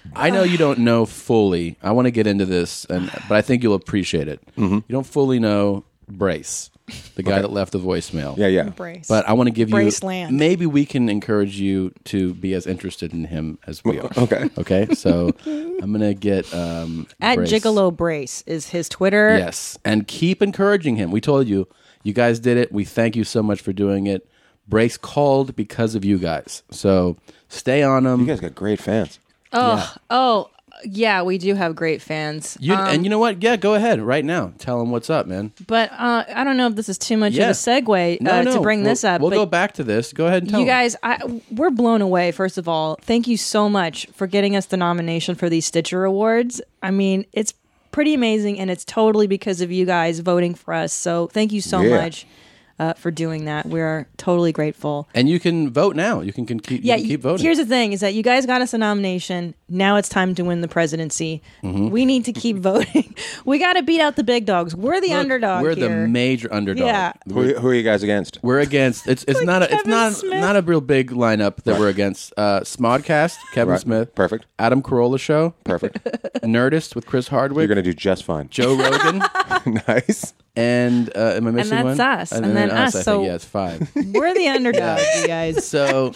I know you don't know fully. I want to get into this, and but I think you'll appreciate it. Mm-hmm. You don't fully know Brace, the guy Okay. that left the voicemail. Yeah, yeah. Brace. But I want to give you. Braceland. Maybe we can encourage you to be as interested in him as we are. Okay. Okay. So I'm gonna get um, At Brace. Gigolo Brace is his Twitter. Yes, and keep encouraging him. We told you, you guys did it. We thank you so much for doing it. Brace called because of you guys. So stay on him. You guys got great fans. Oh, oh, yeah, we do have great fans. You, Um, and you know what? Yeah, go ahead right now. Tell him what's up, man. But uh, I don't know if this is too much Yeah. of a segue No, uh, no, to bring we'll, this up. We'll but go back to this. Go ahead and tell you him. guys, I, we're blown away. First of all, thank you so much for getting us the nomination for these Stitcher Awards. I mean, it's pretty amazing, and it's totally because of you guys voting for us. So thank you so Yeah. much uh, for doing that. We're totally grateful. And you can vote now. You can, can keep, you Yeah, can keep voting. here's the thing: is that you guys got us a nomination. Now it's time to win the presidency. Mm-hmm. We need to keep voting. We got to beat out the big dogs. We're the Look, underdog. We're here. the major underdog. Yeah. Who, who are you guys against? We're against. It's it's not a it's Kevin not Smith. not a real big lineup that we're against. Uh, Smodcast, Kevin Right. Smith, Perfect. Adam Carolla Show, Perfect. Nerdist with Chris Hardwick, You're going to do just fine. Joe Rogan, Nice. and uh, am I missing that's one? us. And then us, I so- think yeah, it's five. We're the underdog, you guys. So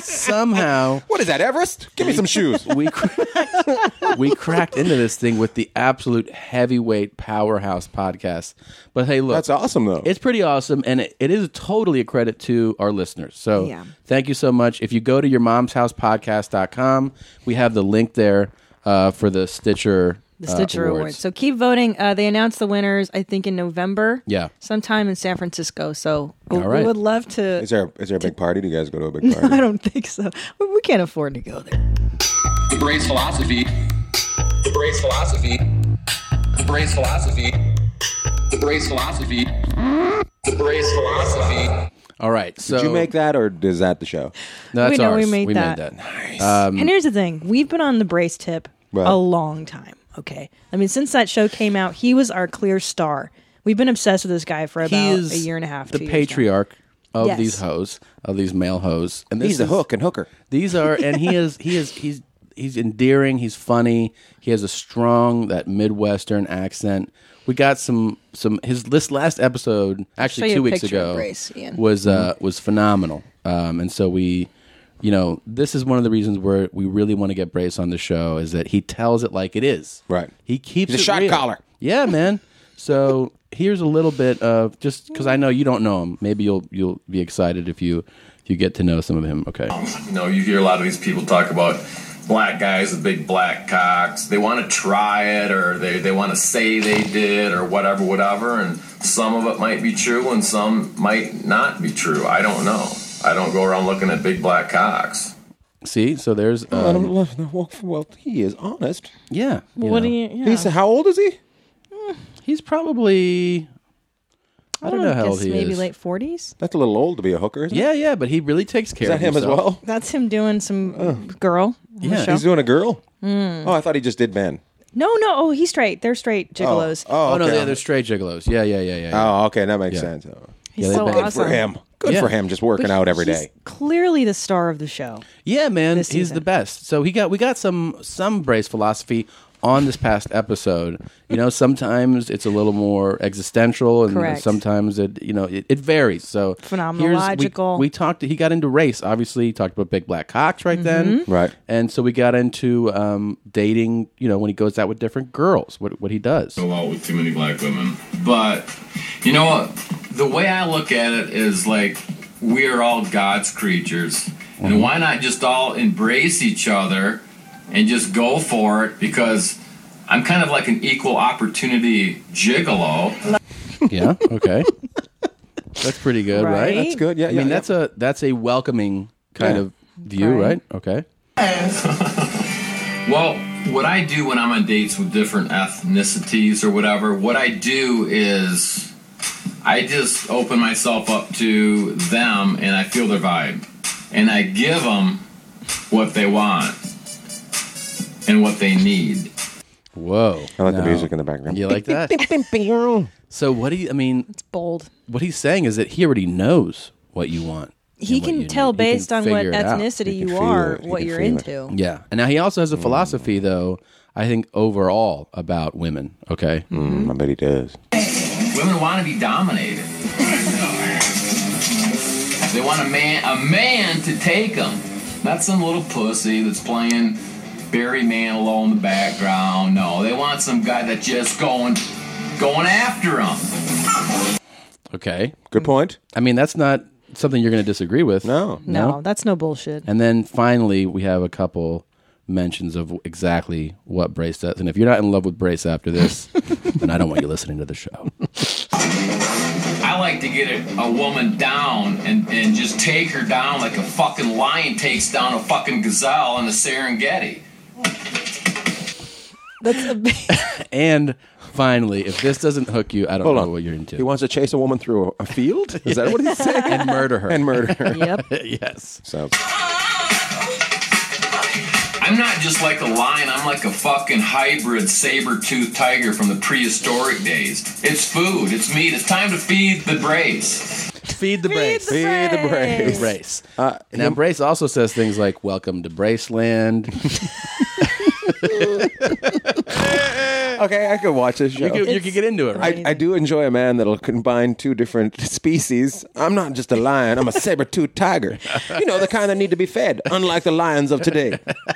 somehow What is that, Everest? Give me some shoes. we cra- we cracked into this thing with the absolute heavyweight powerhouse podcast. But hey, look, That's awesome, though. it's pretty awesome, and it, it is totally a credit to our listeners. So Yeah. thank you so much. If you go to your mom's house podcast dot com, we have the link there uh, for the Stitcher The Stitcher uh, Awards. Awards. So keep voting. Uh, they announced the winners, I think, in November. Yeah. Sometime in San Francisco. So we, All right. we would love to. Is there is there a big party? Do you guys go to a big party? I don't think so. We we can't afford to go there. The Brace philosophy. The Brace philosophy. The Brace philosophy. The Brace philosophy. The Brace philosophy. All right. So Did you make that, or is that the show? No, that's We know we ours. made we that. made that. and here's the thing: we've been on the Brace tip Right. a long time. Okay, I mean, since that show came out, he was our clear star. We've been obsessed with this guy for about He is a year and a half. the two years now. patriarch of Yes. these hoes, of these male hoes. And this He's the is- hook and hooker. These are, and he is, he is, he's, he's endearing. He's funny. He has a strong that Midwestern accent. We got some, some. His this last episode, show actually you two a weeks picture of ago, Brace, Ian. was uh, was phenomenal. Um, and so we, you know, this is one of the reasons where we really want to get Brace on the show is that he tells it like it is. Right. He keeps He's a it shot real. caller. Yeah, man. So here's a little bit of just because I know you don't know him. Maybe you'll you'll be excited if you if you get to know some of him. Okay. You know, you hear a lot of these people talk about black guys with big black cocks. They want to try it, or they, they want to say they did, or whatever, whatever. And some of it might be true, and some might not be true. I don't know. I don't go around looking at big black cocks. See, so there's um, well, well, he is honest. yeah. you What know. do you? Yeah. He's how old is he? He's probably I don't know how guess old he maybe is. late forties. That's a little old to be a hooker, isn't it? Yeah, yeah, but he really takes care Is that of him as himself. well? That's him doing some girl. on the Yeah. show. He's doing a girl. Hmm. Oh, I thought he just did men. No, no. Oh, he's straight. They're straight gigolos. Oh, Oh no, okay. yeah, they're straight gigolos. Yeah, yeah, yeah, yeah. yeah. Oh, okay, that makes Yeah. sense. Oh. He's yeah, so they- Good awesome. for him. Good Yeah. for him, just working But out every he's day. Clearly the star of the show. Yeah, man, This he's season. the best. So he got we got some some Brace philosophy on this past episode. You know, sometimes it's a little more existential, and Correct. sometimes it you know it, it varies. So here's- Phenomenological. We, we talked. He got into race. Obviously, he talked about big black cocks right then, Mm-hmm. Right. And so we got into um, dating. You know, when he goes out with different girls, what what he does. Go out with too many black women. But, you know what? The way I look at it is like we are all God's creatures. And why not just all embrace each other and just go for it? Because I'm kind of like an equal opportunity gigolo. Yeah. Okay. That's pretty good, right? Right? That's good. Yeah, I yeah. mean, yeah. that's a that's a welcoming kind Yeah. of view, Right. right? Okay. Well, what I do when I'm on dates with different ethnicities or whatever, what I do is I just open myself up to them and I feel their vibe. And I give them what they want and what they need. Whoa. I like the Now, music in the background. You like that? So what do you? I mean, It's bold. what he's saying is that he already knows what you want. he and what can you tell need. You can based on what figure it out. ethnicity You you, can feel are, it. You what can you're feel it. into. Yeah, and now he also has a philosophy, though. I think overall about women. Okay, Mm, I bet he does. Women want to be dominated. They want a man, a man to take them, not some little pussy that's playing Barry Manilow in the background. No, they want some guy that's just going, going after them. okay, Good point. I mean, that's not something you're going to disagree with. No. No, that's no bullshit. And then finally, we have a couple mentions of exactly what Brace does. And if you're not in love with Brace after this, then I don't want you listening to the show. I like to get a, a woman down and, and just take her down like a fucking lion takes down a fucking gazelle in the Serengeti. That's a big... And finally, if this doesn't hook you, I don't Hold know on. what you're into. He wants to chase a woman through a, a field? Is that what he's saying? and murder her. And murder her. Yep. Yes. Sounds. I'm not just like a lion, I'm like a fucking hybrid saber-toothed tiger from the prehistoric days. It's food, it's meat, it's time to feed the Brace. Feed the Brace. the Feed the Brace. Brace. Brace. Uh, Now, Brace also says things like, welcome to Braceland. Okay, I could watch this show. You could, you could get into it, right? I, I do enjoy a man that'll combine two different species. I'm not just a lion, I'm a saber-toothed tiger. You know, the kind that need to be fed, unlike the lions of today.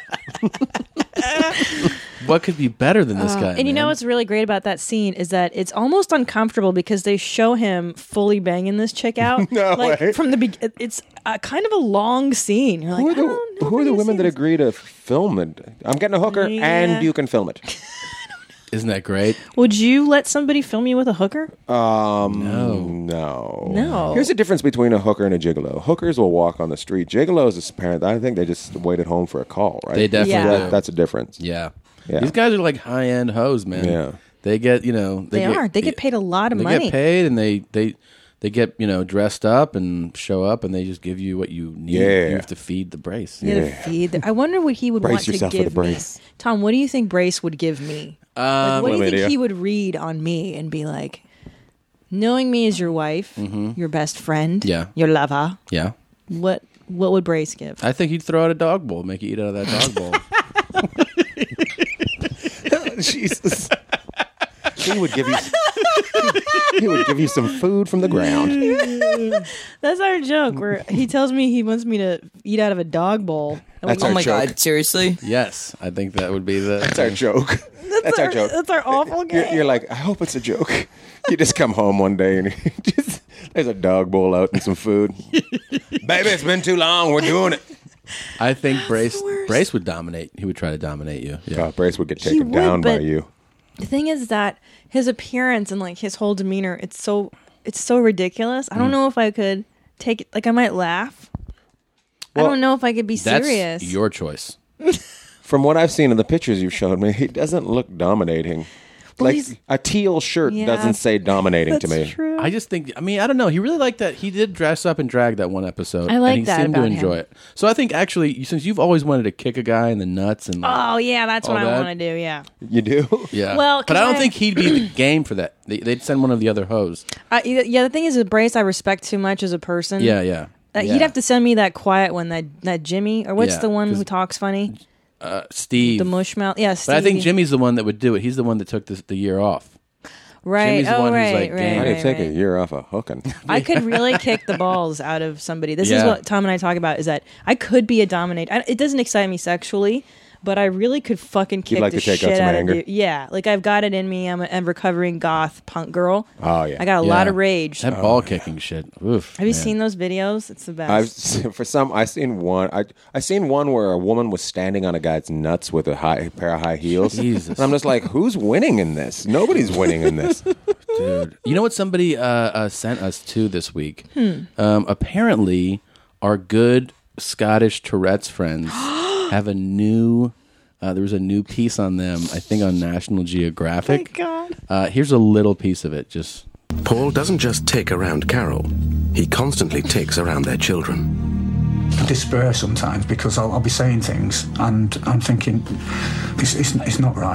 What could be better than this guy? And you know man? what's really great about that scene is that it's almost uncomfortable because they show him fully banging this chick out. No like way. from the be- it's a, kind of a long scene. You're like, Who are I don't the, know who are the if women I've that seen agree to film it? I'm getting a hooker, Yeah. and you can film it. Isn't that great? this. Would you let somebody film you with a hooker? Um, No. no, No. Here's the difference between a hooker and a gigolo. Hookers will walk on the street. Gigolos is apparent. I think they just wait at home for a call, right? They definitely Yeah. do. That, that's a difference. Yeah. Yeah. These guys are like high end hoes, man. Yeah. They get, you know, They, are. They get paid a lot of They money. get paid, and they they they get you know dressed up and show up, and they just give you what you need. Yeah. You have to feed the Brace. You gotta Yeah. feed the- I wonder what he would Brace want to yourself for the give me. Brace. Tom, what do you think Brace would give me? Um, Like, what do you Let me think idea. he would read on me and be like, knowing me as your wife, your best friend, Mm-hmm. Yeah. your lover, yeah. what what would Brace give? I think he'd throw out a dog bowl, make you eat out of that dog bowl. Jesus. He would give you. He would give you some food from the ground. That's our joke. Where he tells me he wants me to eat out of a dog bowl. And That's we- our Oh my joke. god, seriously? Yes, I think that would be the. That's our joke. That's our joke. That's our awful game. You're, you're like, I hope it's a joke. You just come home one day and you just there's a dog bowl out and some food. Baby, it's been too long. We're doing it. I think Brace worst. Brace would dominate. He would try to dominate you. Yeah. Oh, Brace would get He taken would, down by but- you. The thing is that his appearance and like his whole demeanor, it's so it's so ridiculous. I don't know if I could take it. Like I might laugh. Well, I don't know if I could be That's serious. your choice. From what I've seen in the pictures you've showed me, he doesn't look dominating. Well, like he's- a teal shirt Yeah. doesn't say dominating to That's me. true. I just think. I mean, I don't know. He really liked that. He did dress up and drag that one episode. I like and he that seemed about to enjoy him. it. So I think actually, since you've always wanted to kick a guy in the nuts and like, Oh yeah, that's what All I that? want to do. Yeah. You do? yeah, Well, but 'cause I don't I- think he'd be the game for that. They, they'd send one of the other hoes. Uh, yeah. The thing is, with Brace, I respect too much as a person. Yeah, yeah. Uh, yeah. He'd have to send me that quiet one, that that Jimmy, or what's Yeah, the one 'cause- who talks funny? uh, Steve. The mushmouth. Yeah, Steve. But I think Jimmy's the one that would do it. He's the one that took this, the year off. Right. Jimmy's the oh, one who's right, like, right, game. I right, didn't take right. a year off of hooking. I could really kick the balls out of somebody. This is Yeah. what Tom and I talk about: is that I could be a dominate. I, it doesn't excite me sexually, but I really could fucking kick like the to take out shit some out anger? of you. Yeah, like I've got it in me. I'm a, a recovering goth punk girl. Oh, yeah. I got a Yeah. lot of rage. That ball kicking shit. Oof, Have you man. seen those videos? It's the best. I've for some I seen one I I seen one where a woman was standing on a guy's nuts with a high pair of high heels. Jesus. And I'm just like, who's winning in this? Nobody's winning in this. Dude, you know what somebody uh, uh, sent us to this week? Um, apparently, our good Scottish Tourette's friends have a new. Uh, there was a new piece on them, I think, on National Geographic. God. Uh, here's a little piece of it. Just Paul doesn't just tick around Carol, he constantly ticks around their children. I despair sometimes because I'll, I'll be saying things and I'm thinking, it's, it's, it's not right.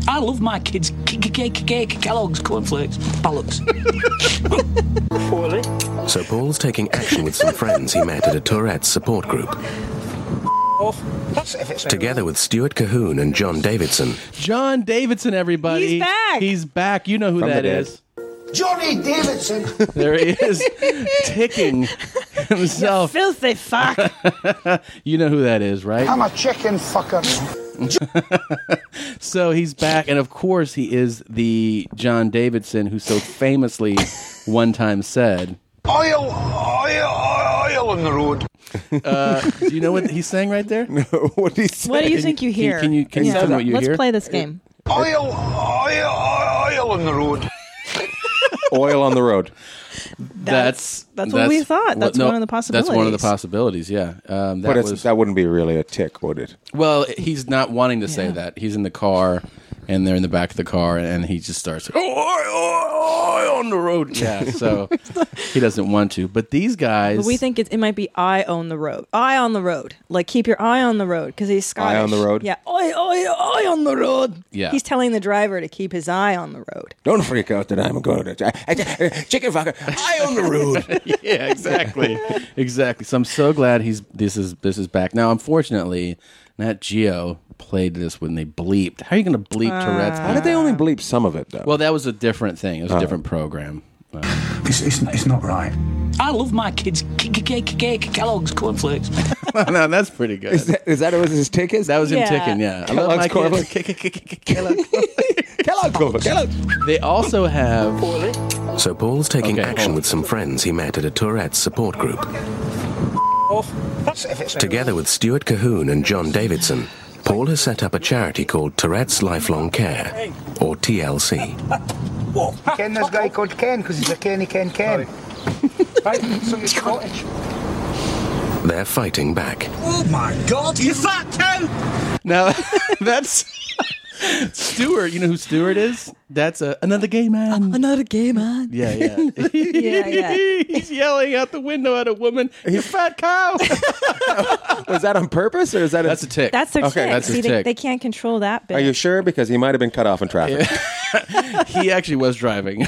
I love my kids. Kellogg's cornflakes. Bollocks. So Paul's taking action with some friends he met at a Tourette's support group. Together with Stuart Cahoon and John Davidson. John Davidson, everybody. He's back. He's back. You know who From that the dead. is. Johnny Davidson. There he is, ticking himself. Filthy fuck. You know who that is, right? I'm a chicken fucker. So he's back, and of course he is the John Davidson who so famously one time said, Oil, oil, oil on the road. uh, do you know what he's saying right there? No, what did he say? What do you think you hear? Can, can you can you Yeah. tell me what you Let's hear? play this game. Oil, oil, oil on the road. Oil on the road. That's that's what we thought. That's no, one of the possibilities. That's one of the possibilities. Yeah, um, that But it's, was that wouldn't be really a tick, would it? well. He's not wanting to say Yeah. that. He's in the car, and they're in the back of the car, and he just starts. Oh, oh, oh, on the road. Yeah, so he doesn't want to. But these guys, But we think it, it might be eye on the road. Eye on the road. Like, keep your eye on the road because he's Scottish. Eye on the road? Yeah. Eye, eye, eye on the road. Yeah. He's telling the driver to keep his eye on the road. Don't freak out that I'm going to chicken fucker. I on the road. yeah, exactly, exactly. So I'm so glad he's this is this is back now. Unfortunately, Nat Geo played this when they bleeped. How are you going to bleep Tourette's? How did they only bleep some of it though? Well, that was a different thing. It was a different program. Uh, It's, it's, it's not right. I love my kids. Kellogg's cornflakes. no, that's pretty good. Is that, is that what his tick is? That was him Yeah. ticking. Yeah, I love Kellogg's my cornflakes. kids. Kellogg's. Kellogg cornflakes. Kellogg. They also have. So Paul's taking Okay, action hold on. with some friends he met at a Tourette's support group. Together with Stuart Cahoon and John Davidson, Paul has set up a charity called Tourette's Lifelong Care, or T L C. Ken this guy called Ken because he's a Kenny Ken Ken. Right, so he's Scottish. They're fighting back. Oh my God, you fat cow! Now, that's Stuart. You know who Stuart is? That's a, another gay man. Another gay man. Yeah, yeah. Yeah, yeah. He's yelling out the window at a woman, "You fat cow!" Was that on purpose or is that? That's a tick. That's their Okay, tick. that's his See, they, tick. they can't control that bit. Are you sure? Because he might have been cut off in traffic. He actually was driving.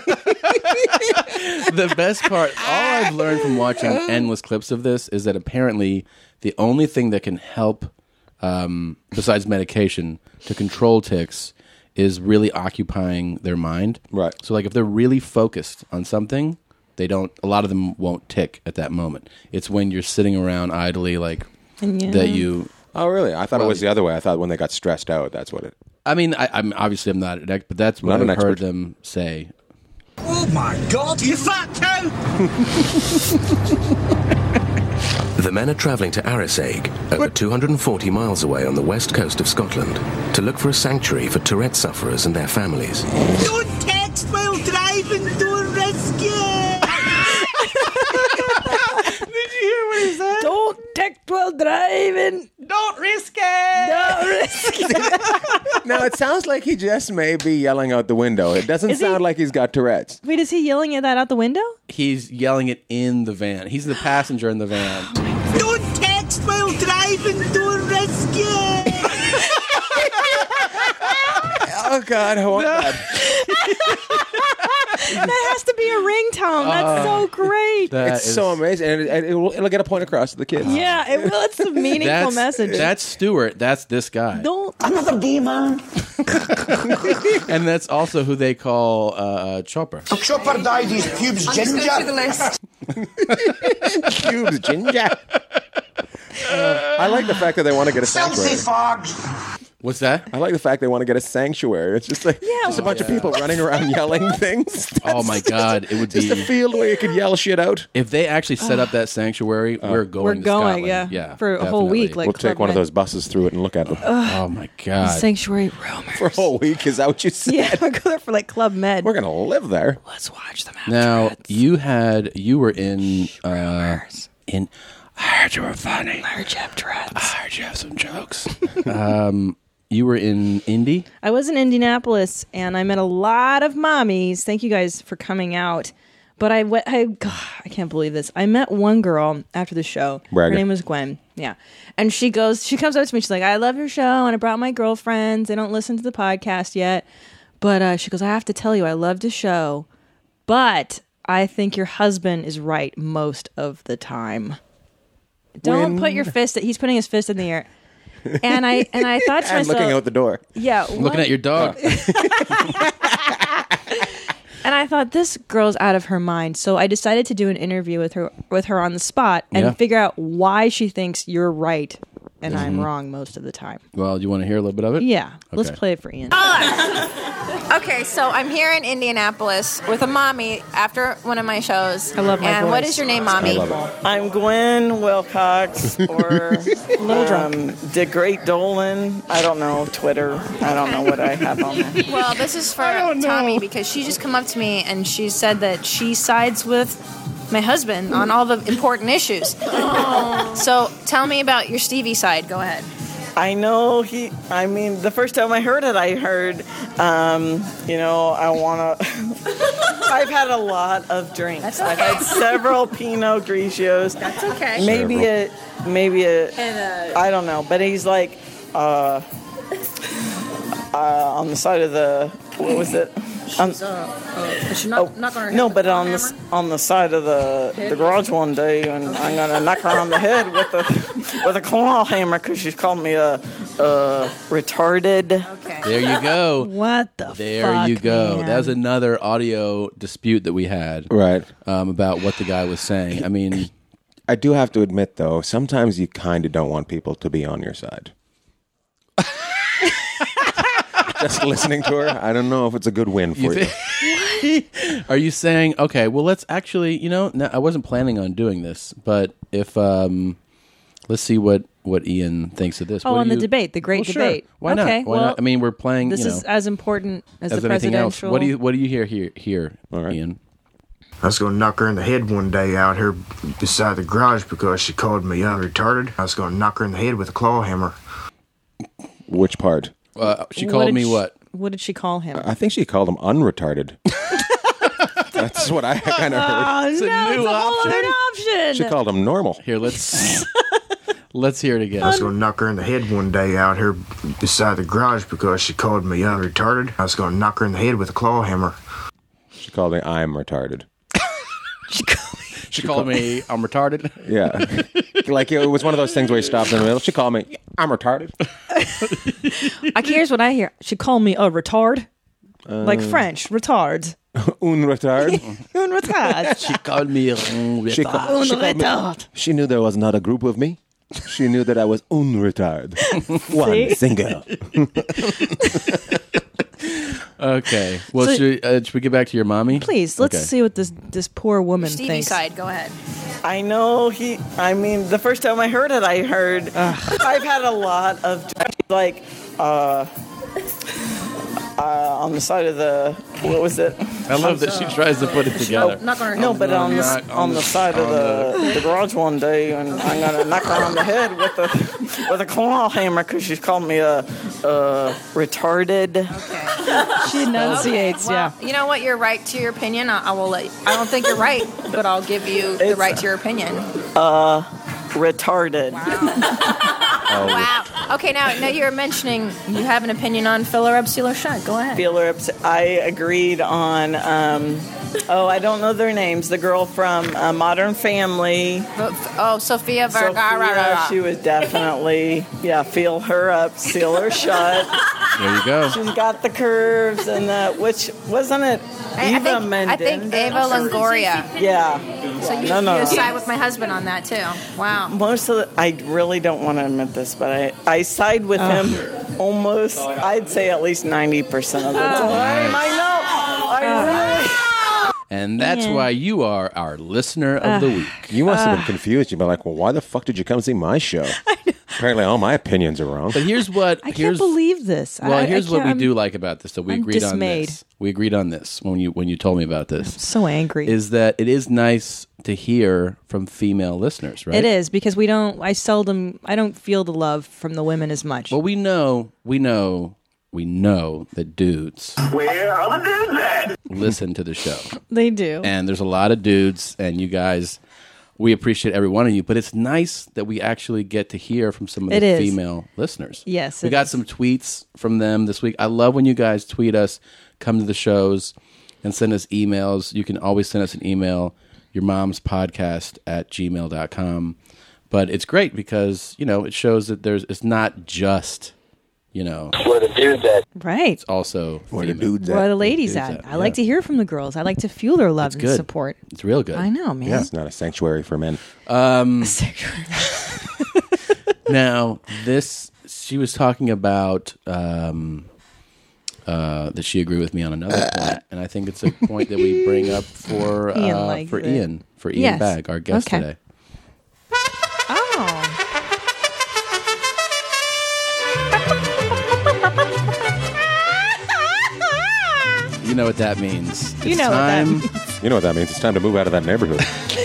The best part, all I've learned from watching endless clips of this is that apparently the only thing that can help, um, besides medication, to control tics is really occupying their mind. Right. So, like, if they're really focused on something, they don't. A lot of them won't tick at that moment. It's when you're sitting around idly, like Yeah. that you. Oh, really? I thought Well, it was the other way. I thought when they got stressed out, that's what it. I mean, I, I'm obviously I'm not an expert, but that's what Not an I've heard expert. them say. Oh my God, you fat cow! The men are travelling to Arisaig, over two hundred forty miles away on the west coast of Scotland, to look for a sanctuary for Tourette sufferers and their families. Don't text while driving, don't risk it! Did you hear what he said? Don't text while driving. Don't risk it. Don't risk it. Now it sounds like he just may be yelling out the window. It doesn't Is he- sound like he's got Tourette's. Wait, is he yelling at that out the window? He's yelling it in the van. He's the passenger in the van. Don't text while driving, don't risk it! Oh God, I want that. That has to be a ringtone. That's so great. That It's is- so amazing, and it, and it will, it'll get a point across to the kids. Yeah, it will. It's a meaningful that's, message. That's Stuart. That's this guy. Don't. Another gay man. And that's also who they call uh, Chopper. Chopper dyed his pubes ginger. list. Cubes, ginger. Uh, I like the fact that they want to get a Filthy sanctuary. fogs. What's that? I like the fact they want to get a sanctuary. It's just like Yeah, just a bunch of people running around yelling things. Oh my God! It would Just a be field where you could yell shit out. if they actually set up that sanctuary. We're going. We're to going, Scotland. yeah, yeah, for a whole definitely. week, like- We'll take Club one of Med. those buses through it and look at them Oh my God! Sanctuary rumor. for a whole week. Is that what you said? Yeah, we'll go there for like Club Med. We're gonna live there. Let's watch them have Now Tourette's. you had you were in uh, Rumors. in. I heard you were funny. I heard you have Tourette's. I heard you have some jokes. um, you were in Indy. I was in Indianapolis and I met a lot of mommies. Thank you guys for coming out. But I went, I, God, I can't believe this. I met one girl after the show. Bragger. Her name was Gwen. Yeah. And she goes, she comes up to me. She's like, I love your show. And I brought my girlfriends. They don't listen to the podcast yet. But uh, she goes, I have to tell you, I love the show. But I think your husband is right most of the time. Don't When- put your fist, he's putting his fist in the air. And I and I thought to I'm myself, looking out the door. yeah, I'm what? looking at your dog. And I thought, this girl's out of her mind. So I decided to do an interview with her with her on the spot and Yeah. figure out why she thinks you're right and I'm Mhm. wrong most of the time. Well, do you want to hear a little bit of it? Yeah. Let's Okay. play it for Ian. Okay, so I'm here in Indianapolis with a mommy after one of my shows. I love my And what voice. is your name, mommy? I'm Gwen Wilcox or um, the Great Dolan. I don't know, Twitter. I don't know what I have on there. Well, this is for Tommy because she just come up to me and she said that she sides with my husband on all the important issues. So tell me about your Stevie side. Go ahead. I know he, I mean, the first time I heard it, I heard, um, you know, I want to, I've had a lot of drinks. That's I've okay. had several Pinot Grigios. That's okay. Maybe a, maybe a, And, uh, I don't know, but he's like, uh, uh, on the side of the, what was it? Um, She's, uh, uh, she's not, not gonna no, but on the s- on the side of the the garage one day, and I'm gonna knock her on the head with a with a claw hammer because she called me a, a retarded. Okay. There you go. What the There fuck, you go. man? That was another audio dispute that we had. Right. Um, about what the guy was saying. I mean, I do have to admit, though, sometimes you kind of don't want people to be on your side. Just listening to her, I don't know if it's a good win for you. you. Are you saying, okay, well, let's actually, you know, no, I wasn't planning on doing this, but if, um, let's see what, what Ian thinks of this. Oh, What on do the you- debate, the great Well, sure. debate. Why okay, not? Why well, not? I mean, we're playing, This you know, is as important as, as the anything else. presidential. What do you, what do you hear here, here Ian? I was going to knock her in the head one day out here beside the garage because she called me uh, retarded. I was going to knock her in the head with a claw hammer. Which part? Uh, she What called did me she- what? What did she call him? I think she called him unretarded. That's what I kind of heard. Oh, It's a no, new it's a whole option. other option. She called him normal. Here, let's let's hear it again. I was going to knock her in the head one day out here beside the garage because she called me uh, retarded. I was going to knock her in the head with a claw hammer. She called me I'm retarded. She called me, I'm retarded. Yeah. Like it was one of those things where he stopped in the middle. She called me, I'm retarded. Like, here's what I hear. She called me a retard. like Uh, French, retard. Un retard. Un retard. She called me un She, retard. ca- she, called me- retard. she knew there was not a group of me. She knew that I was un retard. One See? single. Okay. Well, So- should, uh, should we get back to your mommy? Please, let's Okay. see what this this poor woman Stevie thinks. side, go ahead. I know he. I mean, the first time I heard it, I heard. I've had a lot of like uh, uh, on the side of the. What was it? I love that she tries to put it together. No, but on the Not on the side of the, the garage one day, and I'm gonna knock her on the head with a with a claw hammer because she's called me a, a retarded. She enunciates. Okay, well, you know what? You're right to your opinion. I, I will let. You, I don't think you're right, but I'll give you the right to your opinion. Uh, retarded. Wow. Okay, now now you're mentioning you have an opinion on filler Epsilon shot. Go ahead. Phillips, I agreed on. Um, oh, I don't know their names. The girl from uh, Modern Family. Oh, Sophia Vergara. Sophia, she was definitely yeah. Feel her up, seal her shut. There you go. She's got the curves and the which wasn't it? I, I Eva think, I Menendez. think Ava Longoria. Yeah. So you, no, no, you no. side with my husband on that too. Wow. Most of the, I really don't want to admit this, but I, I side with him almost, I'd say at least ninety percent of the time. I know. I really. And that's Yeah. why you are our listener of the week. You must have been confused. You'd be like, well, why the fuck did you come see my show? Apparently all my opinions are wrong. But here's what I can't here's believe this. well, I- I here's what can't- we I'm- do like about this. So we I'm agreed on dismayed. this. We agreed on this when you when you told me about this. So angry. Is that it is nice to hear from female listeners, right? It is because we don't. I seldom. I don't feel the love from the women as much. Well, we know, we know, we know that dudes Where are the dudes at? listen to the show. They do. And there's a lot of dudes, and you guys we appreciate every one of you, but it's nice that we actually get to hear from some of It the is. female listeners. Yes, we it got is. some tweets from them this week. I love when you guys tweet us, come to the shows, and send us emails. You can always send us an email, your mom's podcast at gmail dot com. But it's great because, you know, it shows that there's it's not just, you know, Where the dude's at. Right. it's also Where the female. dude's Where at. are the ladies Dudes at? at, I like yeah. to hear from the girls. I like to feel their love It's and good. support. It's real good. I know, man. Yeah, it's not a sanctuary for men. Um, now, this, she was talking about um, uh, that she agreed with me on another point, and I think it's a point that we bring up for Ian uh, likes for it. Ian, for Ian Yes. Bagg, our guest Okay. today. Oh. You know what that means. You It's know what that time, means. You know what that means? It's time to move out of that neighborhood.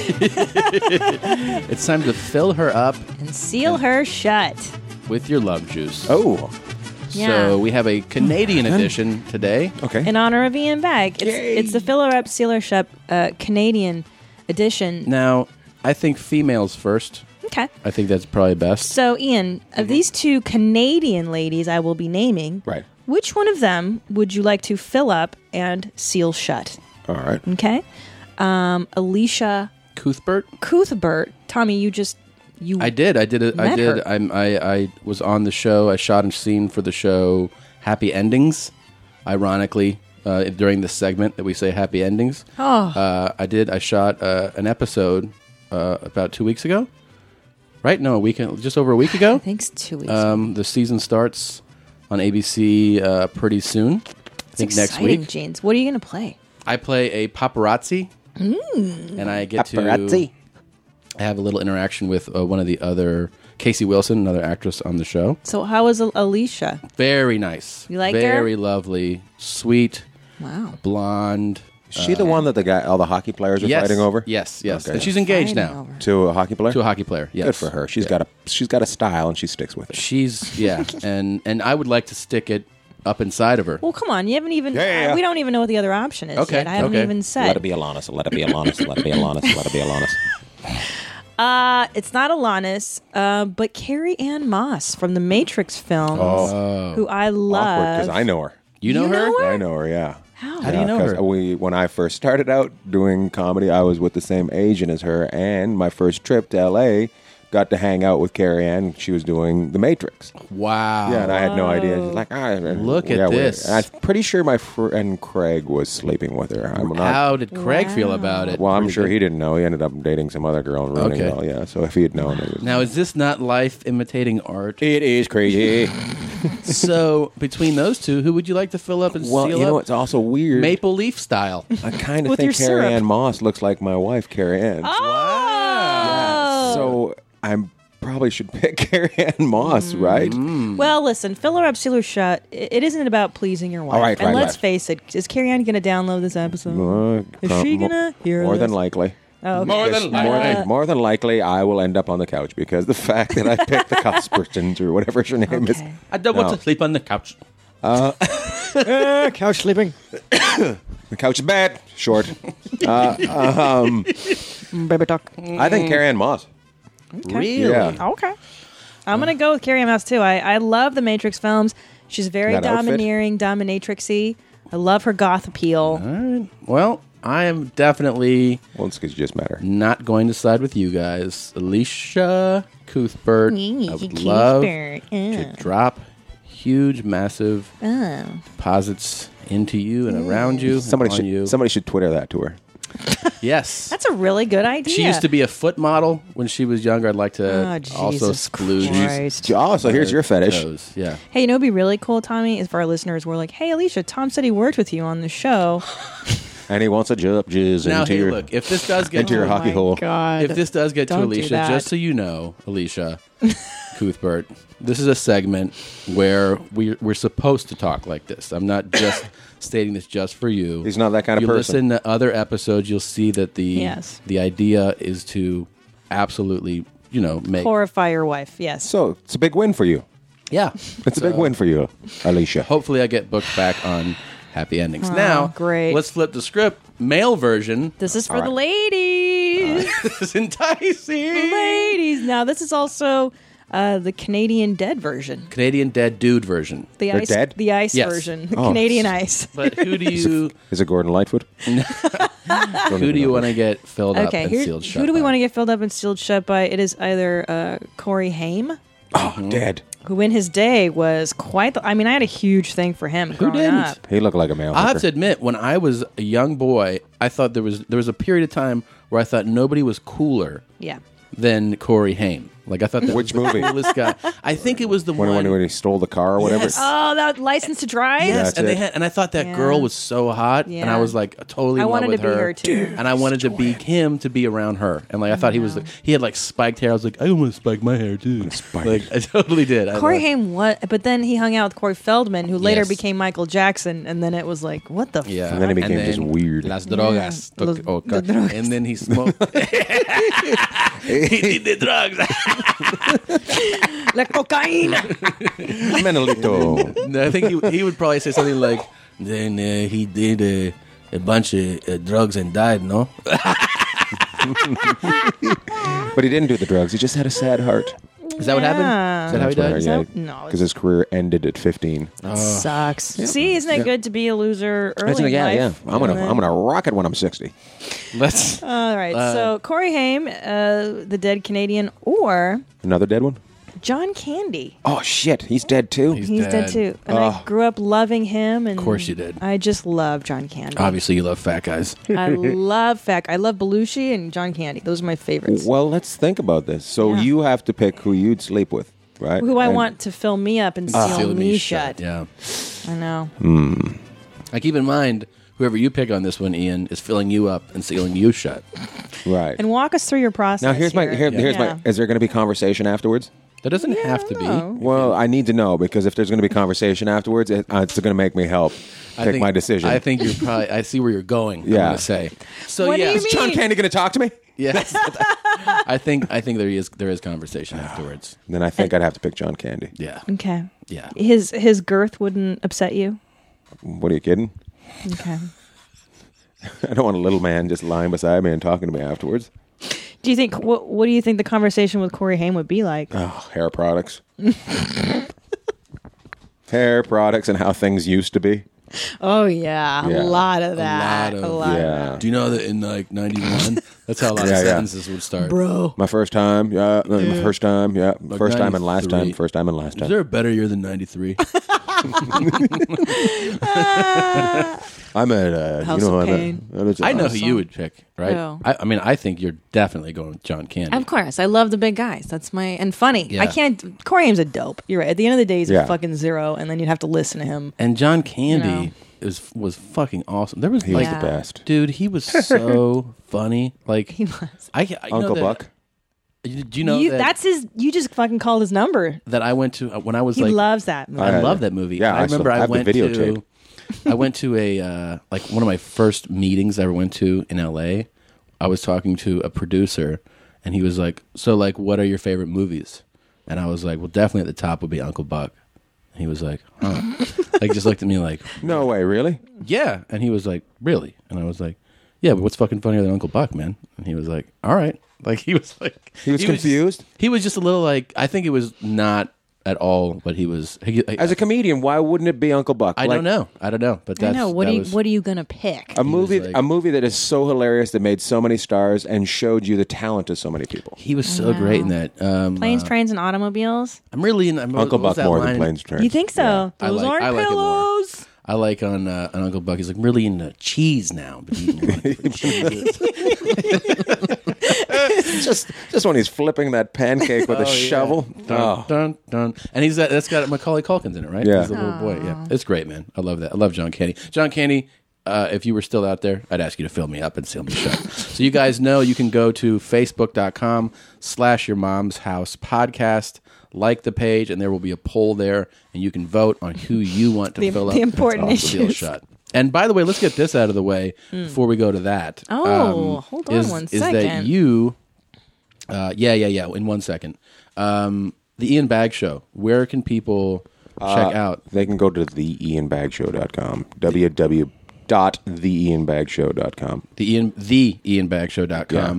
It's time to fill her up And seal her shut. with your love juice. Oh. Yeah. So we have a Canadian edition today. Okay. In honor of Ian Bagg. It's, it's the Filler Up, Sealer Shut uh, Canadian edition. Now, I think females first. Okay. I think that's probably best. So, Ian, of these two Canadian ladies I will be naming, Right. which one of them would you like to fill up and seal shut? All right. Okay. Um, Alicia Cuthbert? Cuthbert. Tommy, you just you. I did. I did. A, I met did. her. I'm, I I was on the show. I shot a scene for the show Happy Endings. Ironically, uh, during this segment that we say Happy Endings, Oh. uh, I did. I shot uh, an episode uh, about two weeks ago. Right? No, a week. Just over a week ago. I think it's two weeks. Um, the season starts on A B C uh, pretty soon. I It's think next exciting, week. James. What are you going to play? I play a paparazzi, Mm. and I get Paparazzi. to. I have a little interaction with uh, one of the other Casey Wilson, another actress on the show. So, how was Al- Alicia? Very nice. You liked her? Very lovely, sweet, Wow. blonde. Is she the one that the guy, all the hockey players are yes, fighting over? Yes, yes. Okay. And she's engaged Fighting now over. To a hockey player? to a hockey player. Yes. Good for her. She's got a she's got a style and she sticks with it. She's yeah, and and I would like to stick it up inside of her. Well, come on. You haven't even. Yeah, yeah, yeah. Uh, we don't even know what the other option is Okay, yet. I haven't okay. even said. Let it be Alanis. Let it be Alanis. Let it be Alanis. Let it be Alanis. Uh, it's not Alanis, uh, but Carrie Ann Moss from the Matrix films, Oh. who I love. Awkward because I know her. You know You her? know her? I know her. Yeah. How? How do you know 'cause her? We when I first started out doing comedy, I was with the same agent as her, and my first trip to L A got to hang out with Carrie Ann. She was doing The Matrix. Wow. Yeah, and I had no idea. She's like, ah, Look at yeah, we- this. and I'm pretty sure my friend Craig was sleeping with her. I'm not. How did Craig feel about it? Well, I'm Pretty sure good. he didn't know. He ended up dating some other girl and ruining Okay. it all. Yeah, so if he had known, it was. Now, is this not life imitating art? It is crazy. So, between those two, who would you like to fill up and Well, seal you know up? what's also weird. Maple Leaf style. I kind of With think your Carrie syrup. Ann Moss looks like my wife, Carrie Ann. Oh. So I probably should pick Carrie Ann Moss, right? Mm. Well, listen, Filler Up, Sealer Shut. i- It isn't about pleasing your wife. All right, and right, let's right. face it, is Carrie Ann going to download this episode? Uh, Is com- she mo- gonna hear More than this? likely. Oh, okay. More than More likely. than, more than likely, I will end up on the couch because the fact that I picked the Cospertons or whatever her name is. Okay. I don't want No. to sleep on the couch. couch sleeping. The couch is bad. Short. Uh, um, Baby talk. I think Carrie Ann Moss. Really? Yeah. Okay. I'm going to go with Carrie Ann Moss, too. I, I love the Matrix films. She's very That outfit? domineering, dominatrixy. I love her goth appeal. All right. Well, I am definitely Well, it's because you just met her. not going to side with you guys. Alicia Cuthbert, I would love Cuthbert, yeah. to drop huge, massive Oh. deposits into you and around you. Somebody and on should you. somebody should Twitter that to her. Yes. That's a really good idea. She used to be a foot model when she was younger. I'd like to Oh, also Jesus splooge. Christ. Oh, so here's your fetish. Toes. Yeah. Hey, you know, it'd be really cool, Tommy, is for our listeners. We're like, hey, Alicia, Tom said he worked with you on the show. And he wants a jump jizz Now, into hey, your look, if this does get into your to, hockey my hole. God. if this does get to Don't do Alicia, that. just so you know, Alicia Cuthbert, this is a segment where we, we're supposed to talk like this. I'm not just stating this just for you. He's not that kind of you person. listen to other episodes, you'll see that the Yes. the idea is to absolutely, you know, make Horrify your wife, yes. So it's a big win for you. yeah. It's a big win for you, Alicia. Hopefully, I get booked back on Happy Endings. Oh, now, great. let's flip the script. Male version. This is for All the right. ladies. Ladies. It's enticing. Ladies. Now, this is also uh, the Canadian Dead version. Canadian Dead Dude version. The They're ice, dead? The ice Yes. version. The Oh. Canadian ice. But who do you Is it Gordon Lightfoot? who do you want to get filled up Okay, and here, sealed shut? who do we by? want to get filled up and sealed shut by? It is either uh, Corey Haim, Oh, dead. who in his day was quite the... I mean, I had a huge thing for him growing didn't? up. He looked like a male I have hooker. to admit, when I was a young boy, I thought there was there was a period of time where I thought nobody was cooler Yeah. than Corey Haim. Like I thought that Which was movie? the coolest guy. I think it was the When, one. when, when he stole the car or whatever. Yes. Oh, that License to Drive? Yes, That's and they it. had, and I thought that Yeah. girl was so hot, and Yeah. I was like totally. I in love wanted with to be her, her, too. and I wanted to be him to be around her, and like I thought he was. Like, he had like spiked hair. I was like, I want to spike my hair too. Like I totally did. I Corey loved- Haim, what? But then he hung out with Corey Feldman, who later Yes. became Michael Jackson, and then it was like, what the Yeah, And then he became And just then weird. Las drogas, Yeah. Took- Los- oh, the God. drogas. and then he smoked. He did the drugs. La cocaine. Menelito. No, I think he, he would probably say something like, "Then uh, he did uh, a bunch of uh, drugs and died." No, But he didn't do the drugs. He just had a sad heart. is that what happened? Is that how he died? Is that- no, Because his career ended at fifteen. That sucks. See, isn't it Yeah. good to be a loser early Isn't it? in Yeah, life? yeah. I'm gonna, And then- I'm gonna rock it when I'm sixty. Let's. All right. Uh, so Corey Haim, uh, the dead Canadian, or Another dead one. John Candy. Oh shit, he's dead too. He's He's dead, dead. too. And I Oh. grew up loving him. And Of course you did. I just love John Candy. Obviously, you love fat guys. I love Feck. I love Belushi and John Candy. Those are my favorites. Well, let's think about this. So Yeah. you have to pick who you'd sleep with, right? Who I And- want to fill me up and seal, Ah. Seal me me shut. Yeah. I know. Hmm. I keep in mind, whoever you pick on this one, Ian, is filling you up and sealing you shut. Right. And walk us through your process. Now here's my here. here, here's Yeah. my. Is there going to be conversation afterwards? That doesn't have to be. Well, I need to know because if there's going to be conversation afterwards, it, uh, it's going to make me help I pick think- my decision. I think you're probably. I see where you're going. Yeah. I'm gonna say. So What do yeah, you Is John mean? Candy going to talk to me? yes. I think. I think there is. There is conversation afterwards. Then I think I'd have to pick John Candy. Yeah. Okay. Yeah. His his girth wouldn't upset you. What are you kidding? Okay. I don't want a little man just lying beside me and talking to me afterwards. Do you think what what do you think the conversation with Corey Haim would be like? Oh, hair products. Hair products and how things used to be. Oh yeah, Yeah. a lot of that. A A lot lot. of. Yeah. Do you know that in like ninety-one? That's how a lot Yeah, of yeah. sentences would start. Bro. My first time, yeah. no, My first time, yeah. Like First time and last ninety-three. time. First time and last Is time. there a better year than ninety-three? I'm at, uh, House you know, of I'm Pain. at, I'm at- I know who Awesome. you would pick, right? Who? I, I mean, I think you're definitely going with John Candy. Of course, I love the big guys. That's my and funny. Yeah. I can't. Corey Haim's a dope. You're right. At the end of the day, he's Yeah. a fucking zero, and then you'd have to listen to him. And John Candy You know. is was fucking awesome. There was He like was the best. dude, he was so funny. Like He was. I, I know Uncle that- Buck. You- Do you know You- that, that's his. You just fucking called his number. that I went to uh, when I was He like loves that movie. I I- love that movie. yeah, I I still- remember I I, have the went videotape. to I went to a uh, like one of my first meetings I ever went to in L A. I was talking to a producer, and he was like, "So, like, what are your favorite movies?" And I was like, "Well, definitely at the top would be Uncle Buck." And he was like, "Huh?" Like, just looked at me like, No way, really? "Yeah." And he was like, "Really?" And I was like, "Yeah, but what's fucking funnier than Uncle Buck, man?" And he was like, "All right." Like he was like He was just- confused? he was just a little like I think it was not at all what he was. He, As a comedian, why wouldn't it be Uncle Buck? I Like, don't know. I don't know. But I that's know. What that are you? was, What are you gonna pick? A movie, like- a movie that is so hilarious that made so many stars and showed you the talent of so many people. He was so great in that. Um, Planes, uh, trains, and automobiles. I'm really in. I'm, Uncle what was Buck that more line? than Planes, Trains. You think so? I Those like- aren't I like it more. pillows. I like on uh, on Uncle Buck. He's like really into cheese now. But eating a lot of cheese. just, just when he's flipping that pancake with a Oh, yeah. shovel. Dun, Oh. dun, dun. And he's that's got Macaulay Culkin in it, right? Yeah. He's the little boy. Yeah, it's great, man. I love that. I love John Candy. John Candy. Uh, if you were still out there, I'd ask you to fill me up and seal me shut. So you guys know you can go to facebook.com slash your mom's house podcast, like the page, and there will be a poll there, and you can vote on who you want to The- fill the up important and seal issues. shut. And by the way, let's get this out of the way before we go to that. Oh, hold on is, one is that second. you? Uh, yeah, yeah, yeah. In one second, um, the Ian Bag Show. Where can people check Uh, out? They can go to the ian bag show dot com. w w w dot the ian bag show dot com. The Ian the Ian Bag Show dot com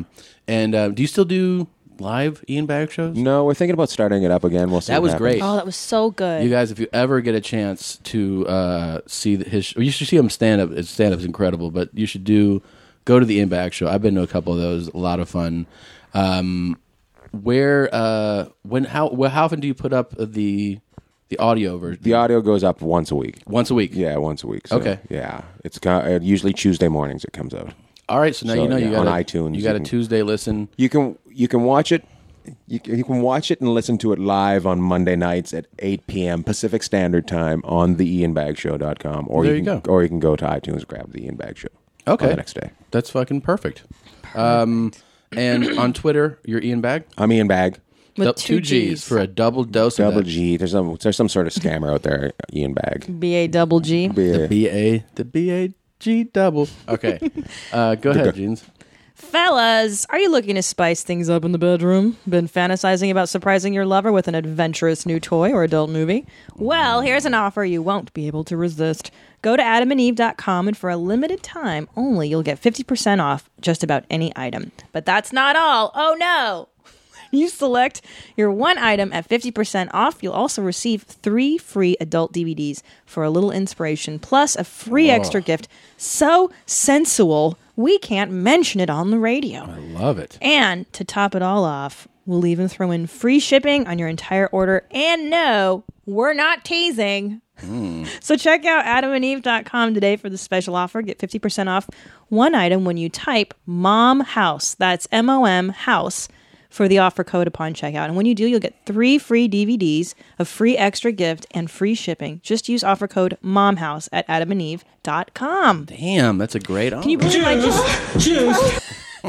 And uh, do you still do live Ian Bag shows? No, we're thinking about starting it up again. We'll see. That what was happens. great. Oh, that was so good. You guys, if you ever get a chance to uh, see the- his, you should see him stand up. His stand up is incredible, but you should do go to the Ian Bag show. I've been to a couple of those. A lot of fun. Um, where, uh, when, how, well, how often do you put up the the audio version? The audio goes up once a week. Once a week. Yeah, once a week. So, Okay. Yeah, it's got, uh, usually Tuesday mornings. It comes out. All right, so now you know you yeah, got on a, iTunes. You got a can- Tuesday listen. You can you can watch it. You can, you can watch it and listen to it live on Monday nights at eight p.m. Pacific Standard Time on the ian bag show dot com. Or There you you can, Or you can go to iTunes and grab the Ian Bag Show. Okay. On the next day. That's fucking perfect. Um, and on Twitter, you're Ian Bag? I'm Ian Bag. With Du- two G's. Gs. for a double dose Double of that. G. There's some there's some sort of scammer out there, Ian Bag. B A double G. The B A, the B A G double. Okay. Uh, go ahead, Jeans. Fellas, are you looking to spice things up in the bedroom? Been fantasizing about surprising your lover with an adventurous new toy or adult movie? Well, here's an offer you won't be able to resist. Go to adam and eve dot com and for a limited time only, you'll get fifty percent off just about any item. But that's not all. Oh no! You select your one item at fifty percent off. You'll also receive three free adult D V Ds for a little inspiration, plus a free Oh. extra gift so sensual we can't mention it on the radio. I love it. And to top it all off, we'll even throw in free shipping on your entire order. And no, we're not teasing. So check out adam and eve dot com today for the special offer. Get fifty percent off one item when you type Mom House. That's M O M House for the offer code upon checkout. And when you do, you'll get three free D V Ds, a free extra gift, and free shipping. Just use offer code MOMHOUSE at adam and eve dot com. Damn, that's a great offer. Can you believe I just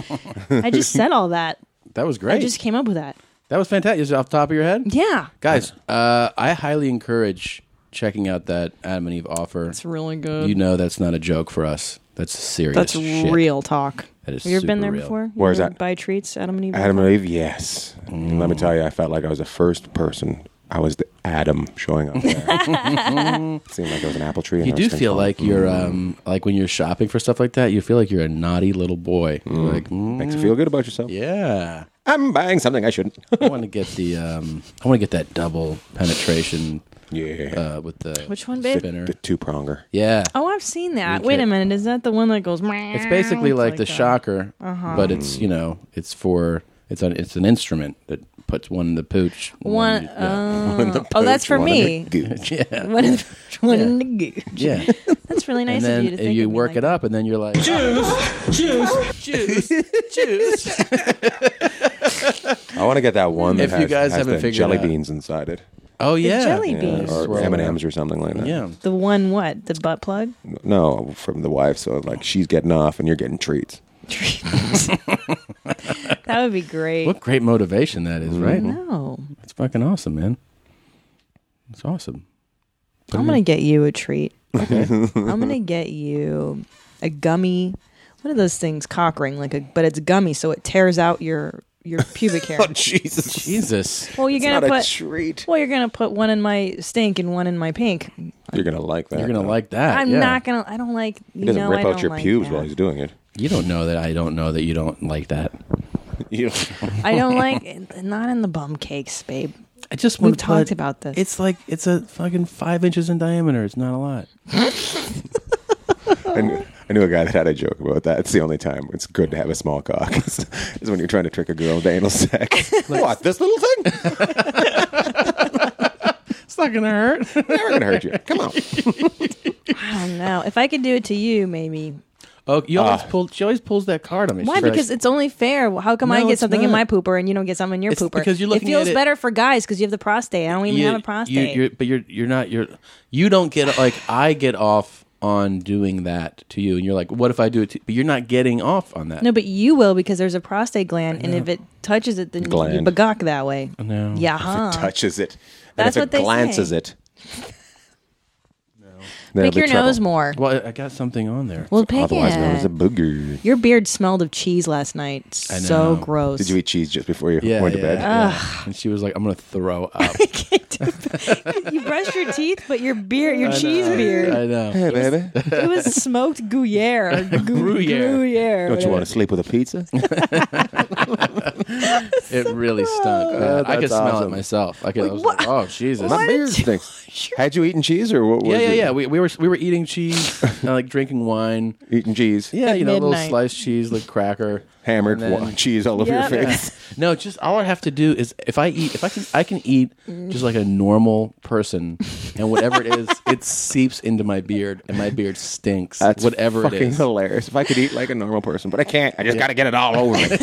I just said all that? That was great. I just came up with that. That was fantastic. Is it off the top of your head? Yeah. Guys, uh, I highly encourage checking out that Adam and Eve offer. It's really good. You know that's not a joke for us. That's serious That's shit. real talk. That is Have you ever been super there real. before? You Where is ever that? Buy treats, Adam and Eve. Adam and Eve, yes. And let me tell you, I felt like I was the first person. I was the Adam showing up there. It seemed like it was an apple tree. and You I do was feel thinking, like you're, mm. um, like when you're shopping for stuff like that, you feel like you're a naughty little boy. Mm. Like mm, Makes you feel good about yourself. Yeah, I'm buying something I shouldn't. I want to get the, um, I want to get that double penetration. Yeah, uh, with the Which one, babe? spinner. The two pronger. Yeah, Oh, I've seen that. You Wait a can't- minute. Is that the one that goes? it's basically like, the that. shocker, Uh-huh. but it's you know it's for it's an it's an instrument that puts one in the pooch. One. in- yeah. uh, One in the oh, that's pooch, for one in me. the gooch. Yeah. One in the, one in the gooch. Yeah. That's really nice and then of you to think you of me work like it up, and then you're like, Juice, juice, juice, juice. I want to get that one that If you has, guys has haven't the figured jelly out- beans inside it. Oh yeah, jelly Yeah, beans. or Swirl M and around. M's or something like that. Yeah. The one what? The butt plug? No, from the wife. So like she's getting off and you're getting treats. That would be great. What great motivation that is, right? No. It's fucking awesome, man. It's awesome. Put I'm it gonna in- get you a treat. Okay. I'm gonna get you a gummy. What are those things? Cock ring, like a, but it's gummy, so it tears out your your pubic hair. Oh Jesus! Jesus. Well, you're It's gonna not a put. treat. Well, you're gonna put one in my stink and one in my pink. You're gonna like that. You're gonna though. like that. I'm yeah. not gonna. I don't like. He You doesn't know, rip I out don't your like pubes that. while he's doing it. You don't know that I don't know that you don't like that. You I don't like. Not in the bum cakes, babe. I just We've want to talked put- about this. It's like it's a fucking five inches in diameter. It's not a lot. I knew, I knew a guy that had a joke about that. It's the only time it's good to have a small cock is is when you're trying to trick a girl with anal sex. What, this little thing? It's not gonna hurt. Never gonna hurt you. Come on. I don't know. If I could do it to you, maybe. Oh, you always Ah. pull. She always pulls that card on me. Why? She's like- Because it's only fair. How come No, I get it's something in not. my pooper and you don't get something in your It's pooper? because you're looking it feels at it- better for guys because you have the prostate. I don't even you, have a you, prostate. you're, but you're you're not you're you don't get like I get off on doing that to you, and you're like, what if I do it? To, but you're not getting off on that. No, but you will because there's a prostate gland, and if it touches it, then you Gland. bagok that way. No. Yeah, If huh? it touches it. And That's if what it they glances say. it. There'll Pick be your trouble. nose more. Well, I got something on there. Well, pick Otherwise it. known as a booger. Your beard smelled of cheese last night. I So know. gross. Did you eat cheese just before you Yeah, went to yeah, bed? yeah. And she was like, "I'm gonna throw up." You brushed your teeth, but your beard, your I cheese know. beard. I know. Hey, baby. It was smoked Gruyere. Or Gru- Gruyere. Gruyere. Don't you want to sleep with a pizza? It really stunk. man. Uh, I could that's smell awesome. it myself. I could. I was like, "Oh Jesus!" My beard stinks. Had you eaten cheese or what was Yeah, yeah, it? yeah. We, we were we were eating cheese, and like drinking wine, eating cheese. Yeah, At you know, a little midnight. sliced cheese, like cracker, Hammered and then- wa- cheese all over Yep. your Yeah. face. No, just all I have to do is if I eat, if I can, I can eat just like a normal person, and whatever it is, it seeps into my beard, and my beard stinks. That's whatever fucking it is. hilarious. If I could eat like a normal person, but I can't. I just got to get it all over me.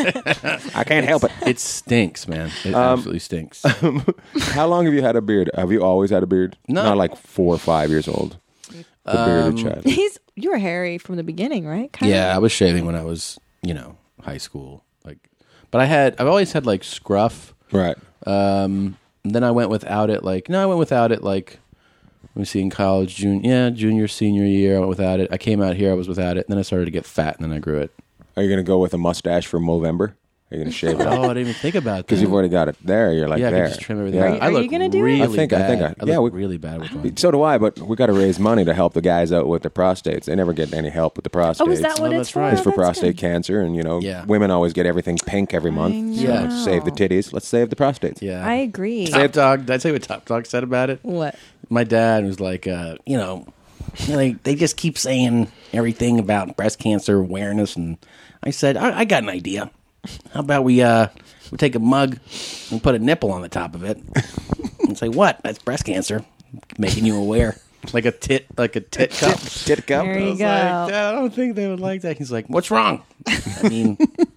I can't help it. It stinks, man. It Um, absolutely stinks. How long have you had a beard? Have you always had a beard? No. Not like four or five years old. The bearded child. He's you were hairy from the beginning, right? Kind Yeah, I was shaving when I was, you know, high school. Like, but I had, I've always had like scruff. Right. Um, and then I went without it. Like, no, I went without it. Like, let me see, in college, June, yeah, junior, senior year, I went without it. I came out here, I was without it. And then I started to get fat, and then I grew it. Are you going to go with a mustache for Movember? Are you going to shave it? Oh, I didn't even think about that. Because you've already got it there. You're like yeah, I there. can just trim everything. Yeah. out. I Are you look gonna do it? really I think- I bad. think I- I yeah, look we- really bad with one. So do I, but we got to raise money to help the guys out with their prostates. They never get any help with the prostates. Oh, is that what Oh, it's that's for? right. It's for Oh, that's prostate good. cancer, and you know, Yeah. women always get everything pink every month. So Yeah. let's save the titties. Let's save the prostates. Yeah. I agree. Top Dog, did I tell you what Top Dog said about it? What? My dad was like, uh, you know, you know, they, they just keep saying everything about breast cancer awareness. And I said, I, I got an idea. How about we uh, we take a mug and put a nipple on the top of it and say, what? That's breast cancer. Making you aware. Like a tit, like a tit cup. Tit cup. There I you was go. like, Dad, I don't think they would like that. He's like, what's wrong? I mean,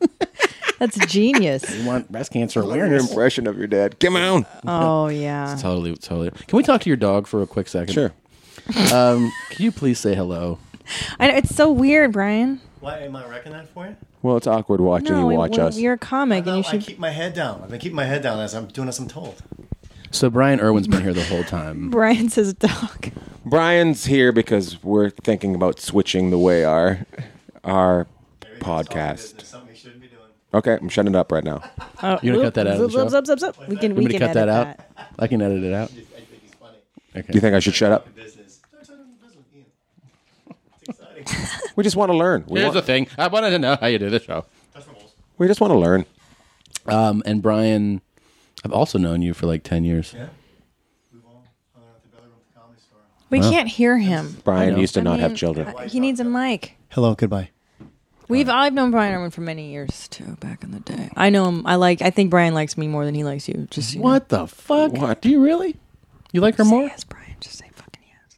That's genius. you want breast cancer Your awareness. impression of your dad. Come on. Oh yeah. Totally, totally. Can we talk to your dog for a quick second? Sure. Um, can you please say hello? I know, it's so weird, Brian. Why am I wrecking that for you? Well, it's awkward watching No, you it- watch well, us. you're a comic, and you I should. keep my head down. I've been keeping my head down as I'm doing as I'm told. So Brian Irwin's been here the whole time. Brian says dog. Brian's here because we're thinking about switching the way our our podcast. Something you shouldn't be doing. Okay, I'm shutting it up right now. Oh, You gonna cut that out of the zip, show? zip, zip, zip, zip. We can. You We want me can to cut that edit out? I can edit it out. Okay. Do you think I should shut up? We just want to learn. We, Here's want, the thing. I wanted to know how you do the show. we just want to learn. Um, and Brian, I've also known you for like ten years. Yeah. We Wow. can't hear him. Brian used to I not have mean, children. uh, He needs a mic. Hello, goodbye. We've I've known Brian Irwin for many years too. Back in the day, I know him. I like. I think Brian likes me more than he likes you. Just so you know. What the fuck? What? Do you really? You like her Say more? yes, Brian. Just say fucking yes.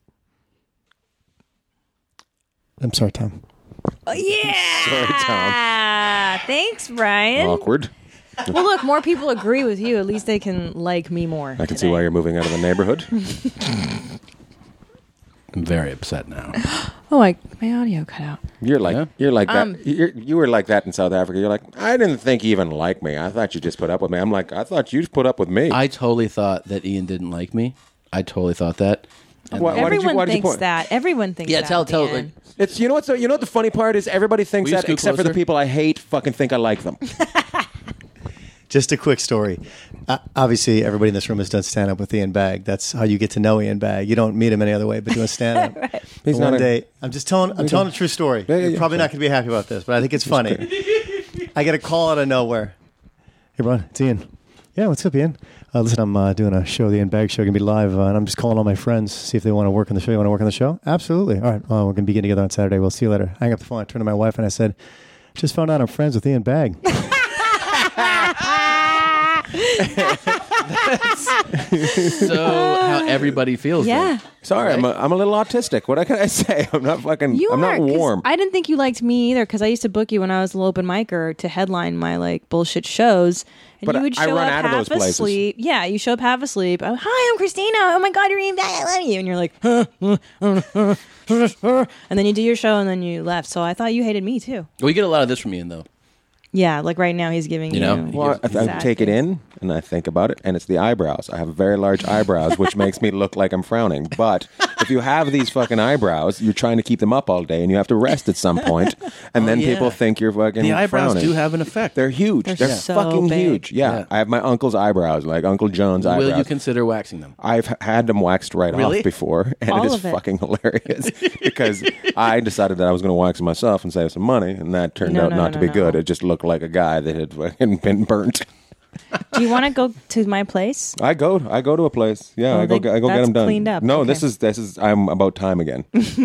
I'm sorry, Tom. Oh, yeah. Sorry, Tom. Thanks, Brian. Awkward. Well, look, more people agree with you. At least they can like me more. I can see why you're moving out of the neighborhood. I'm very upset now. Oh, I my audio cut out. You're like Yeah. you're like that. Um, You're, you were like that in South Africa. You're like, I didn't think you even liked me. I thought you just put up with me. I'm like, I thought you just put up with me. I totally thought that Ian didn't like me. I totally thought that. And Why- why did you- Everyone why did you thinks point- that. Everyone thinks Yeah, that. tell- tell, Dan. like- It's you know what's the, you know what the funny part is. Everybody thinks Will you that scoot except for the closer? people I hate. Fucking think I like them. Just a quick story. Uh, obviously, everybody in this room has done stand up with Ian Bagg. That's how you get to know Ian Bagg. You don't meet him any other way but doing stand up. He's one not a- day, I'm just telling. I'm telling a true story. Yeah, yeah, You're yeah, probably sure. not going to be happy about this, but I think it's funny. I get a call out of nowhere. Hey, Ron, it's Ian. Yeah, what's up, Ian? Uh, listen, I'm uh, doing a show, the Ian Bagg Show, going to be live, uh, and I'm just calling all my friends, see if they want to work on the show. You want to work on the show? Absolutely. All right, uh, we're going to be getting together on Saturday. We'll see you later. I hang up the phone. I turned to my wife and I said, just found out I'm friends with Ian Bagg. So how everybody feels. Yeah. then. Sorry, I'm a, I'm a little autistic. What can I say? I'm not fucking. You I'm are, not 'cause warm. I didn't think you liked me either because I used to book you when I was a little open micer to headline my like bullshit shows. And But you would I show run up out of half those places. asleep. Yeah, you show up half asleep. Oh, hi, I'm Christina. Oh my God, you're Ian Bagg. I love you. And you're like, and then you do your show and then you left. So I thought you hated me too. We get a lot of this from Ian, though. Yeah, like right now he's giving you. You know? Well, I, I sad take it things. in. and I think about it, and it's the eyebrows. I have very large eyebrows, which makes me look like I'm frowning. But if you have these fucking eyebrows, you're trying to keep them up all day, and you have to rest at some point, and Oh, then yeah. people think you're fucking The eyebrows frowning. do have an effect. They're huge. They're They're, so fucking big. huge. Yeah. Yeah. I have my uncle's eyebrows, like Uncle John's eyebrows. Will you consider waxing them? I've h- had them waxed right Really? off before, and All it is of it. fucking hilarious because I decided that I was going to wax them myself and save some money, and that turned No, out no, not no, to be no. good. It just looked like a guy that had fucking been burnt. Do you want to go to my place? I go, I go to a place. Yeah, Oh, I go, they- I go get that's them done. cleaned up. No, Okay. this is this is. I'm about time again.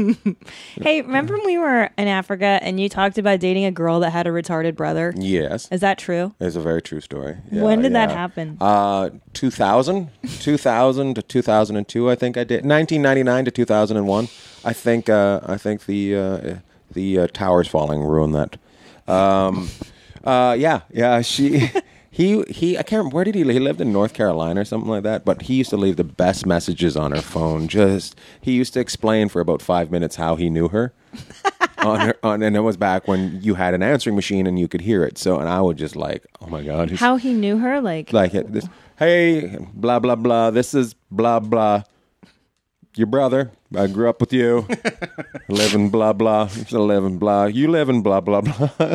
Hey, remember when we were in Africa and you talked about dating a girl that had a retarded brother? Yes, Is that true? it's a very true story. Yeah, When did that yeah. happen? Uh, two thousand, two thousand to two thousand two. I think I did. nineteen ninety-nine to two thousand one. I think. Uh, I think the uh, the uh, towers falling ruined that. Um, uh, yeah, yeah. She. He he. I can't remember, where did he live? He lived in North Carolina or something like that. But he used to leave the best messages on her phone. Just he used to explain for about five minutes how he knew her. on her, on, and it was back when you had an answering machine and you could hear it. So, and I would just like, oh my god, he's- How he knew her? Like, like it- this. Hey, blah blah blah. This is blah blah. Your brother. I grew up with you. Live in blah blah. I live in blah. You live in blah blah blah.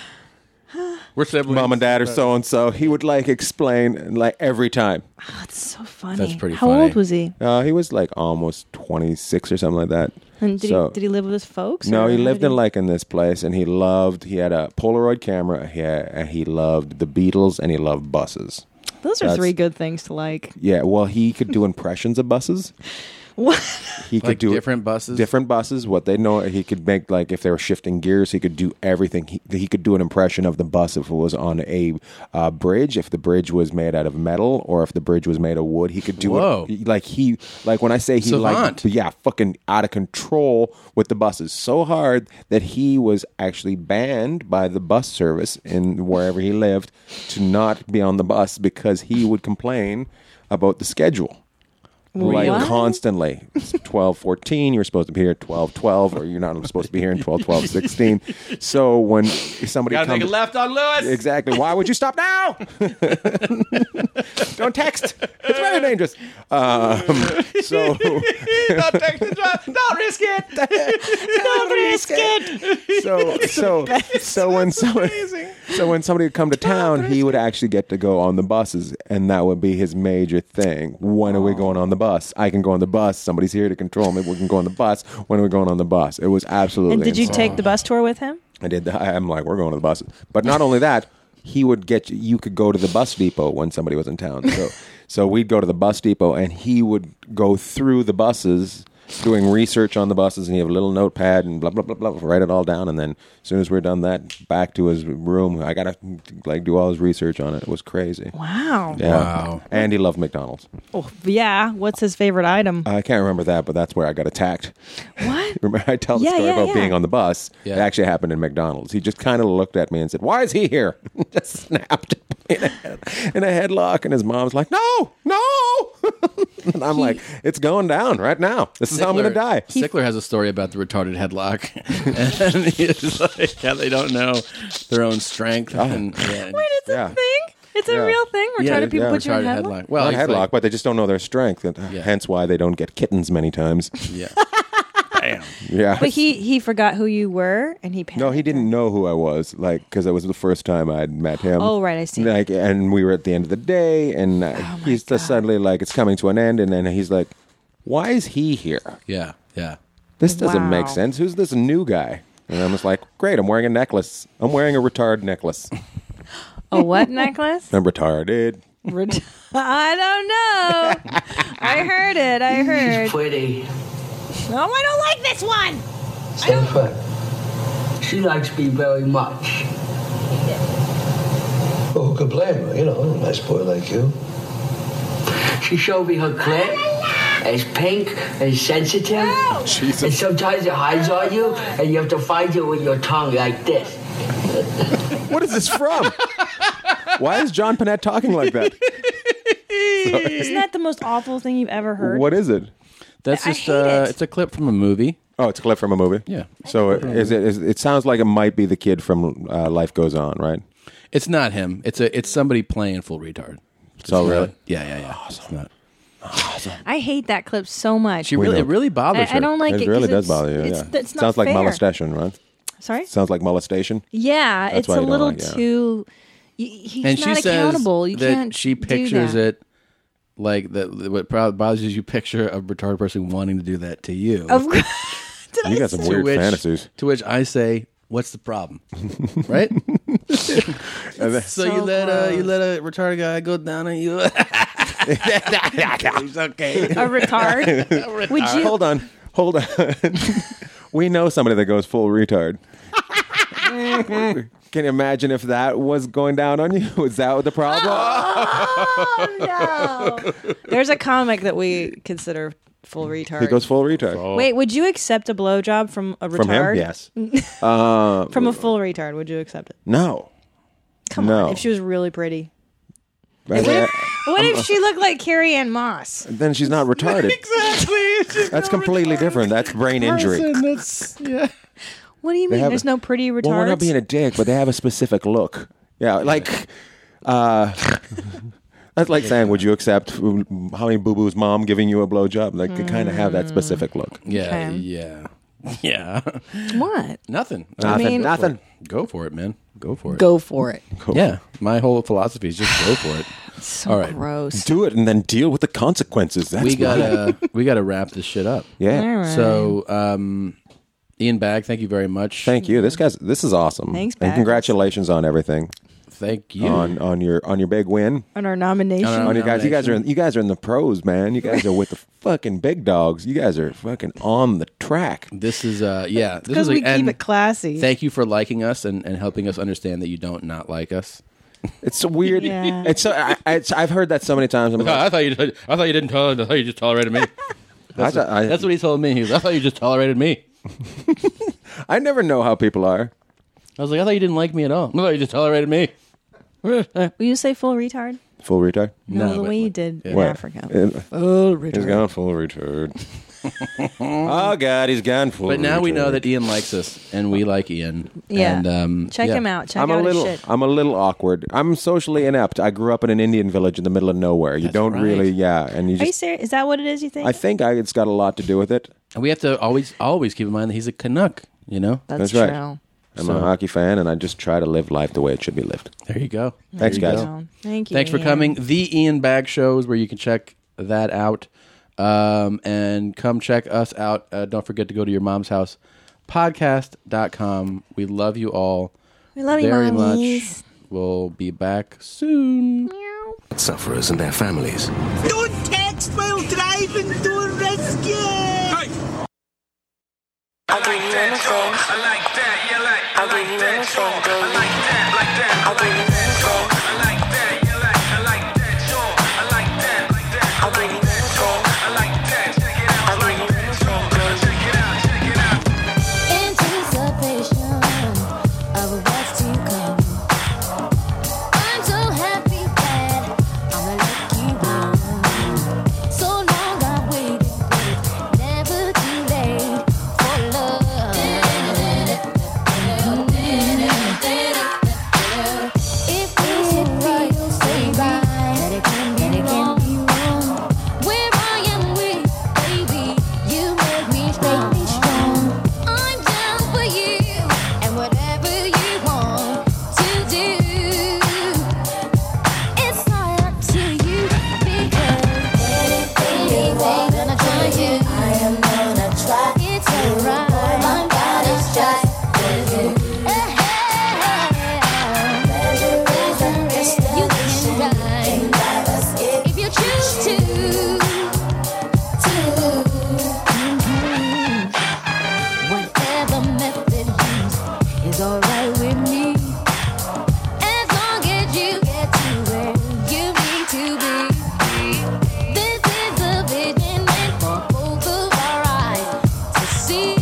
We're siblings. Mom and dad are so and so. He would like explain like every time. oh, that's so funny. That's pretty How funny. old was he? Uh, he was like almost twenty-six or something like that. And did So- he did he live with his folks? No, or he how lived did in like in this place, and he loved. He had a Polaroid camera. He had, and he loved the Beatles, and he loved buses. Those are That's- three good things to like. Yeah, well, he could do impressions of buses. What? He could Like do different buses? Different buses. What they know, he could make like if they were shifting gears, he could do everything. He, he could do an impression of the bus if it was on a uh, bridge, if the bridge was made out of metal, or if the bridge was made of wood. He could do Whoa. it. Like he, like when I say he, Savant. like yeah, fucking out of control with the buses, so hard that he was actually banned by the bus service in wherever he lived to not be on the bus because he would complain about the schedule. Like What? constantly. It's twelve fourteen, you're supposed to be here at twelve twelve, or you're not supposed to be here in twelve twelve sixteen. So when somebody Gotta comes. take a left on Lewis. Exactly. Why would you stop now? Don't text. It's very dangerous. Um, so. Don't take the drive. Don't risk it. Don't risk it. so so so when someone so when somebody would come to town, he would actually get to go on the buses, and that would be his major thing. When are we going on the bus? I can go on the bus. Somebody's here to control me. We can go on the bus. When are we going on the bus? It was absolutely. And did you insane. take the bus tour with him? I did. The, I'm like, we're going to the buses. But not only that, he would get you. You could go to the bus depot when somebody was in town. So so we'd go to the bus depot, and he would go through the buses, doing research on the buses, and he have a little notepad and blah blah blah blah, write it all down, and then as soon as we're done that, back to his room. I gotta like do all his research on it. It was crazy. Wow. Yeah. Wow. And he loved McDonald's. Oh, yeah. What's his favorite item? I can't remember that, but that's where I got attacked. What? Remember, I tell the Yeah, story yeah, about yeah. being on the bus. Yeah. It actually happened in McDonald's. He just kind of looked at me and said, "Why is he here?" Just snapped in a, head, in a headlock, and his mom's like, "No, no!" And I'm like, "It's going down right now. This is how I'm going to die." Sickler has a story about the retarded headlock, and he's like, how they don't know their own strength. And, yeah, Wait, it's Yeah. a thing? It's a Yeah. real thing? Retarded Yeah, people yeah, put you in retarded headlock? headlock. Well, Not he's headlock, like- but they just don't know their strength. and Yeah. Hence why they don't get kittens many times. Yeah. Damn. Yeah. But he, he forgot who you were, and he panicked. No, he didn't know who I was, like, because it was the first time I'd met him. Oh, right, I see. Like, and we were at the end of the day, and uh, he's just suddenly like, it's coming to an end, and then he's like, "Why is he here? Yeah. Yeah. This doesn't make Wow. sense. Who's this new guy?" And I'm just like, "Great, I'm wearing a necklace. I'm wearing a retard necklace. A what necklace? I'm retarded." Ret- I don't know. I heard it. I heard. Pretty. No, I don't like this one. Same foot. She likes me very much. Oh, who could blame her? You know, a nice boy like you. She showed me her clit. It's pink and sensitive. And sometimes it hides on you, and you have to find it with your tongue like this. What is this from? Why is John Panette talking like that? Isn't that the most awful thing you've ever heard? What is it? That's I just hate uh, it. it's a clip from a movie. Oh, it's a clip from a movie? Yeah. So is it, is, it sounds like it might be the kid from uh, Life Goes On, right? It's not him. It's a it's somebody playing full retard. So It's really? not- yeah, yeah, yeah. Awesome. It's not. I hate that clip so much. She really, it really bothers I, her. I don't like it. It really 'cause does bother you. It's, yeah. it's not Sounds like fair. molestation, right? Sorry? Sounds like molestation. Yeah, That's it's why a you don't little like it. too. y- He's and not she accountable. says You that can't. she do pictures that. it like that. What probably bothers you is you picture a retarded person wanting to do that to you. Of course. You got some To weird which- fantasies. To which I say, "What's the problem?" Right? so, So you let a you gross. let a retarded guy go down on you. He's okay. A retard? Would you? Hold on. Hold on. We know somebody that goes full retard. Can you imagine if that was going down on you? Was that the problem? Oh, no. There's a comic that we consider full retard. He goes full retard. Wait, would you accept a blowjob from a retard? From him? Yes. Uh, From a full retard, would you accept it? No. Come no. on, if she was really pretty. But What yeah, if, what I'm- if she looked like Carrie Ann Moss? Then she's not retarded. Exactly. That's completely different. That's brain injury. That's, yeah. What do you They mean? have- There's no pretty retards? Well, we're not being a dick, but they have a specific look. Yeah, like, uh, that's like saying, would you accept how many boo boos mom giving you a blowjob? Like, you kind of have that specific look. Yeah, Okay. yeah, yeah. What? Nothing. Nothing. I mean- nothing. Go for it, man. Go for it. Go for it. Yeah, my whole philosophy is just go for it. So All right. gross. Do it and then deal with the consequences. That's we my- gotta we gotta wrap this shit up. Yeah. All right. So, um, Ian Bagg, thank you very much. Thank you. This guy's this is awesome. Thanks, and Bags. congratulations on everything. Thank you. on on your on your big win. On our nomination. On our- On you guys, you guys are in, nomination. you guys are in the pros, man. You guys are with the fucking big dogs. You guys are fucking on the track. This is uh yeah. This Because is we like, and keep it classy. thank you for liking us and, and helping us understand that you don't not like us. It's so weird. Yeah. It's so I, I, it's, I've heard that so many times. I'm like, I thought you I thought you didn't tolerate. I thought you just tolerated me. I, That's, thought- I, that's what he told me. He was, I thought you just tolerated me. I never know how people are. I was like, I thought you didn't like me at all. I thought you just tolerated me. Will you say full retard? Full retard. No, No, the but- way you did in What? Africa. Uh, Full He's retard. gone full retard. Oh God, he's gone full. But now we know retard. that Ian likes us, and we like Ian. Yeah. And, um, Check yeah. him out. Check I'm out a little. his shit. I'm a little awkward. I'm socially inept. I grew up in an Indian village in the middle of nowhere. You That's don't right. really, yeah. And you Are you just. serious? Is that what it is, you think? I think I, it's got a lot to do with it. And we have to always, always keep in mind that he's a Canuck. You know. That's, That's right. true. I'm So- a hockey fan, and I just try to live life the way it should be lived. There you go. Thanks, There you guys. go. Oh, thank you. Thanks for Ian. coming. The Ian Bagg Show is where you can check that out. Um, and come check us out. Uh, don't forget to go to your mom's house podcast dot com. We love you all We love you, very mommies. much. We'll be back soon. Sufferers and their families. Don't text while driving, don't risk it. I'll give you anything. I like that. You like. I'll give you anything, baby. I like that. Like that. I'll give you anything. I like that. You like. I like that. Sure. I like that. Like that. I'll give you anything. I like that. Check it out. I'll give you anything, baby. Check it out. Check it out. Anticipation of what's to come. I'm so happy that I'm a lucky one. So long I've waited, but it's never too late for love. If it's right, say right, that it can be wrong. Where I am with, baby, you make me strong. I'm down for you and whatever you want to do. It's all up to you because anything gonna try you. I am gonna try. It's alright. My God is just for you. You can ride if you choose to. Whatever method used is alright with me. As long as you get to where you need to be. This is a vision meant for both of our eyes to see.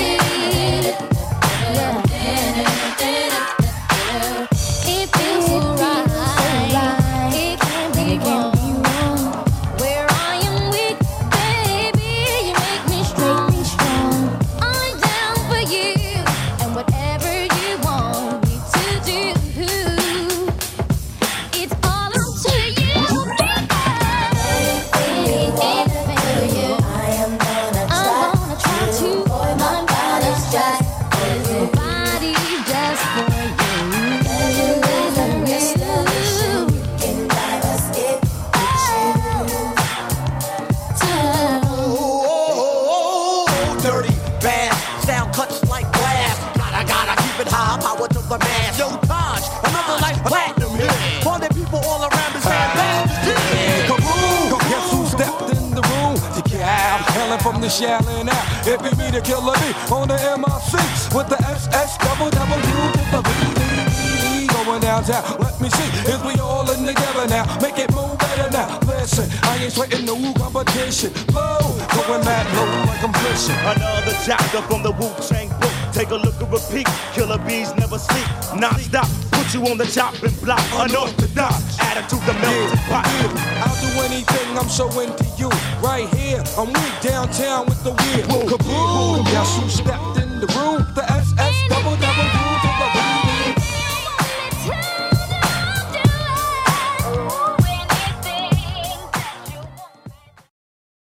It feels so right. It can't be wrong. Where I am weak, baby, you make me strong. I'm down for you and whatever you want me another man. Yo, Taj, another life platinum hit. For the people all around us, man, back. Kaboom! Guess who stepped in the room? The cab, hailing from the Shaolin out. It be me, the killer me, on the M I C with the S S double double U to the B D D going downtown. Let me see, is we all in together now? Make it move better now. Listen, I ain't sweating no competition. Blow, going mad low like I'm fishing. Another chapter from the Wu-Tang book. Take a look and repeat. Killer bees never sleep. Non-stop. Put you on the chopping block. Unorthodox. Attitude the melting pot. I'll do anything, I'm so into you. Right here, I'm weak downtown with the weird. Kaboom! Guess who stepped in the room? The S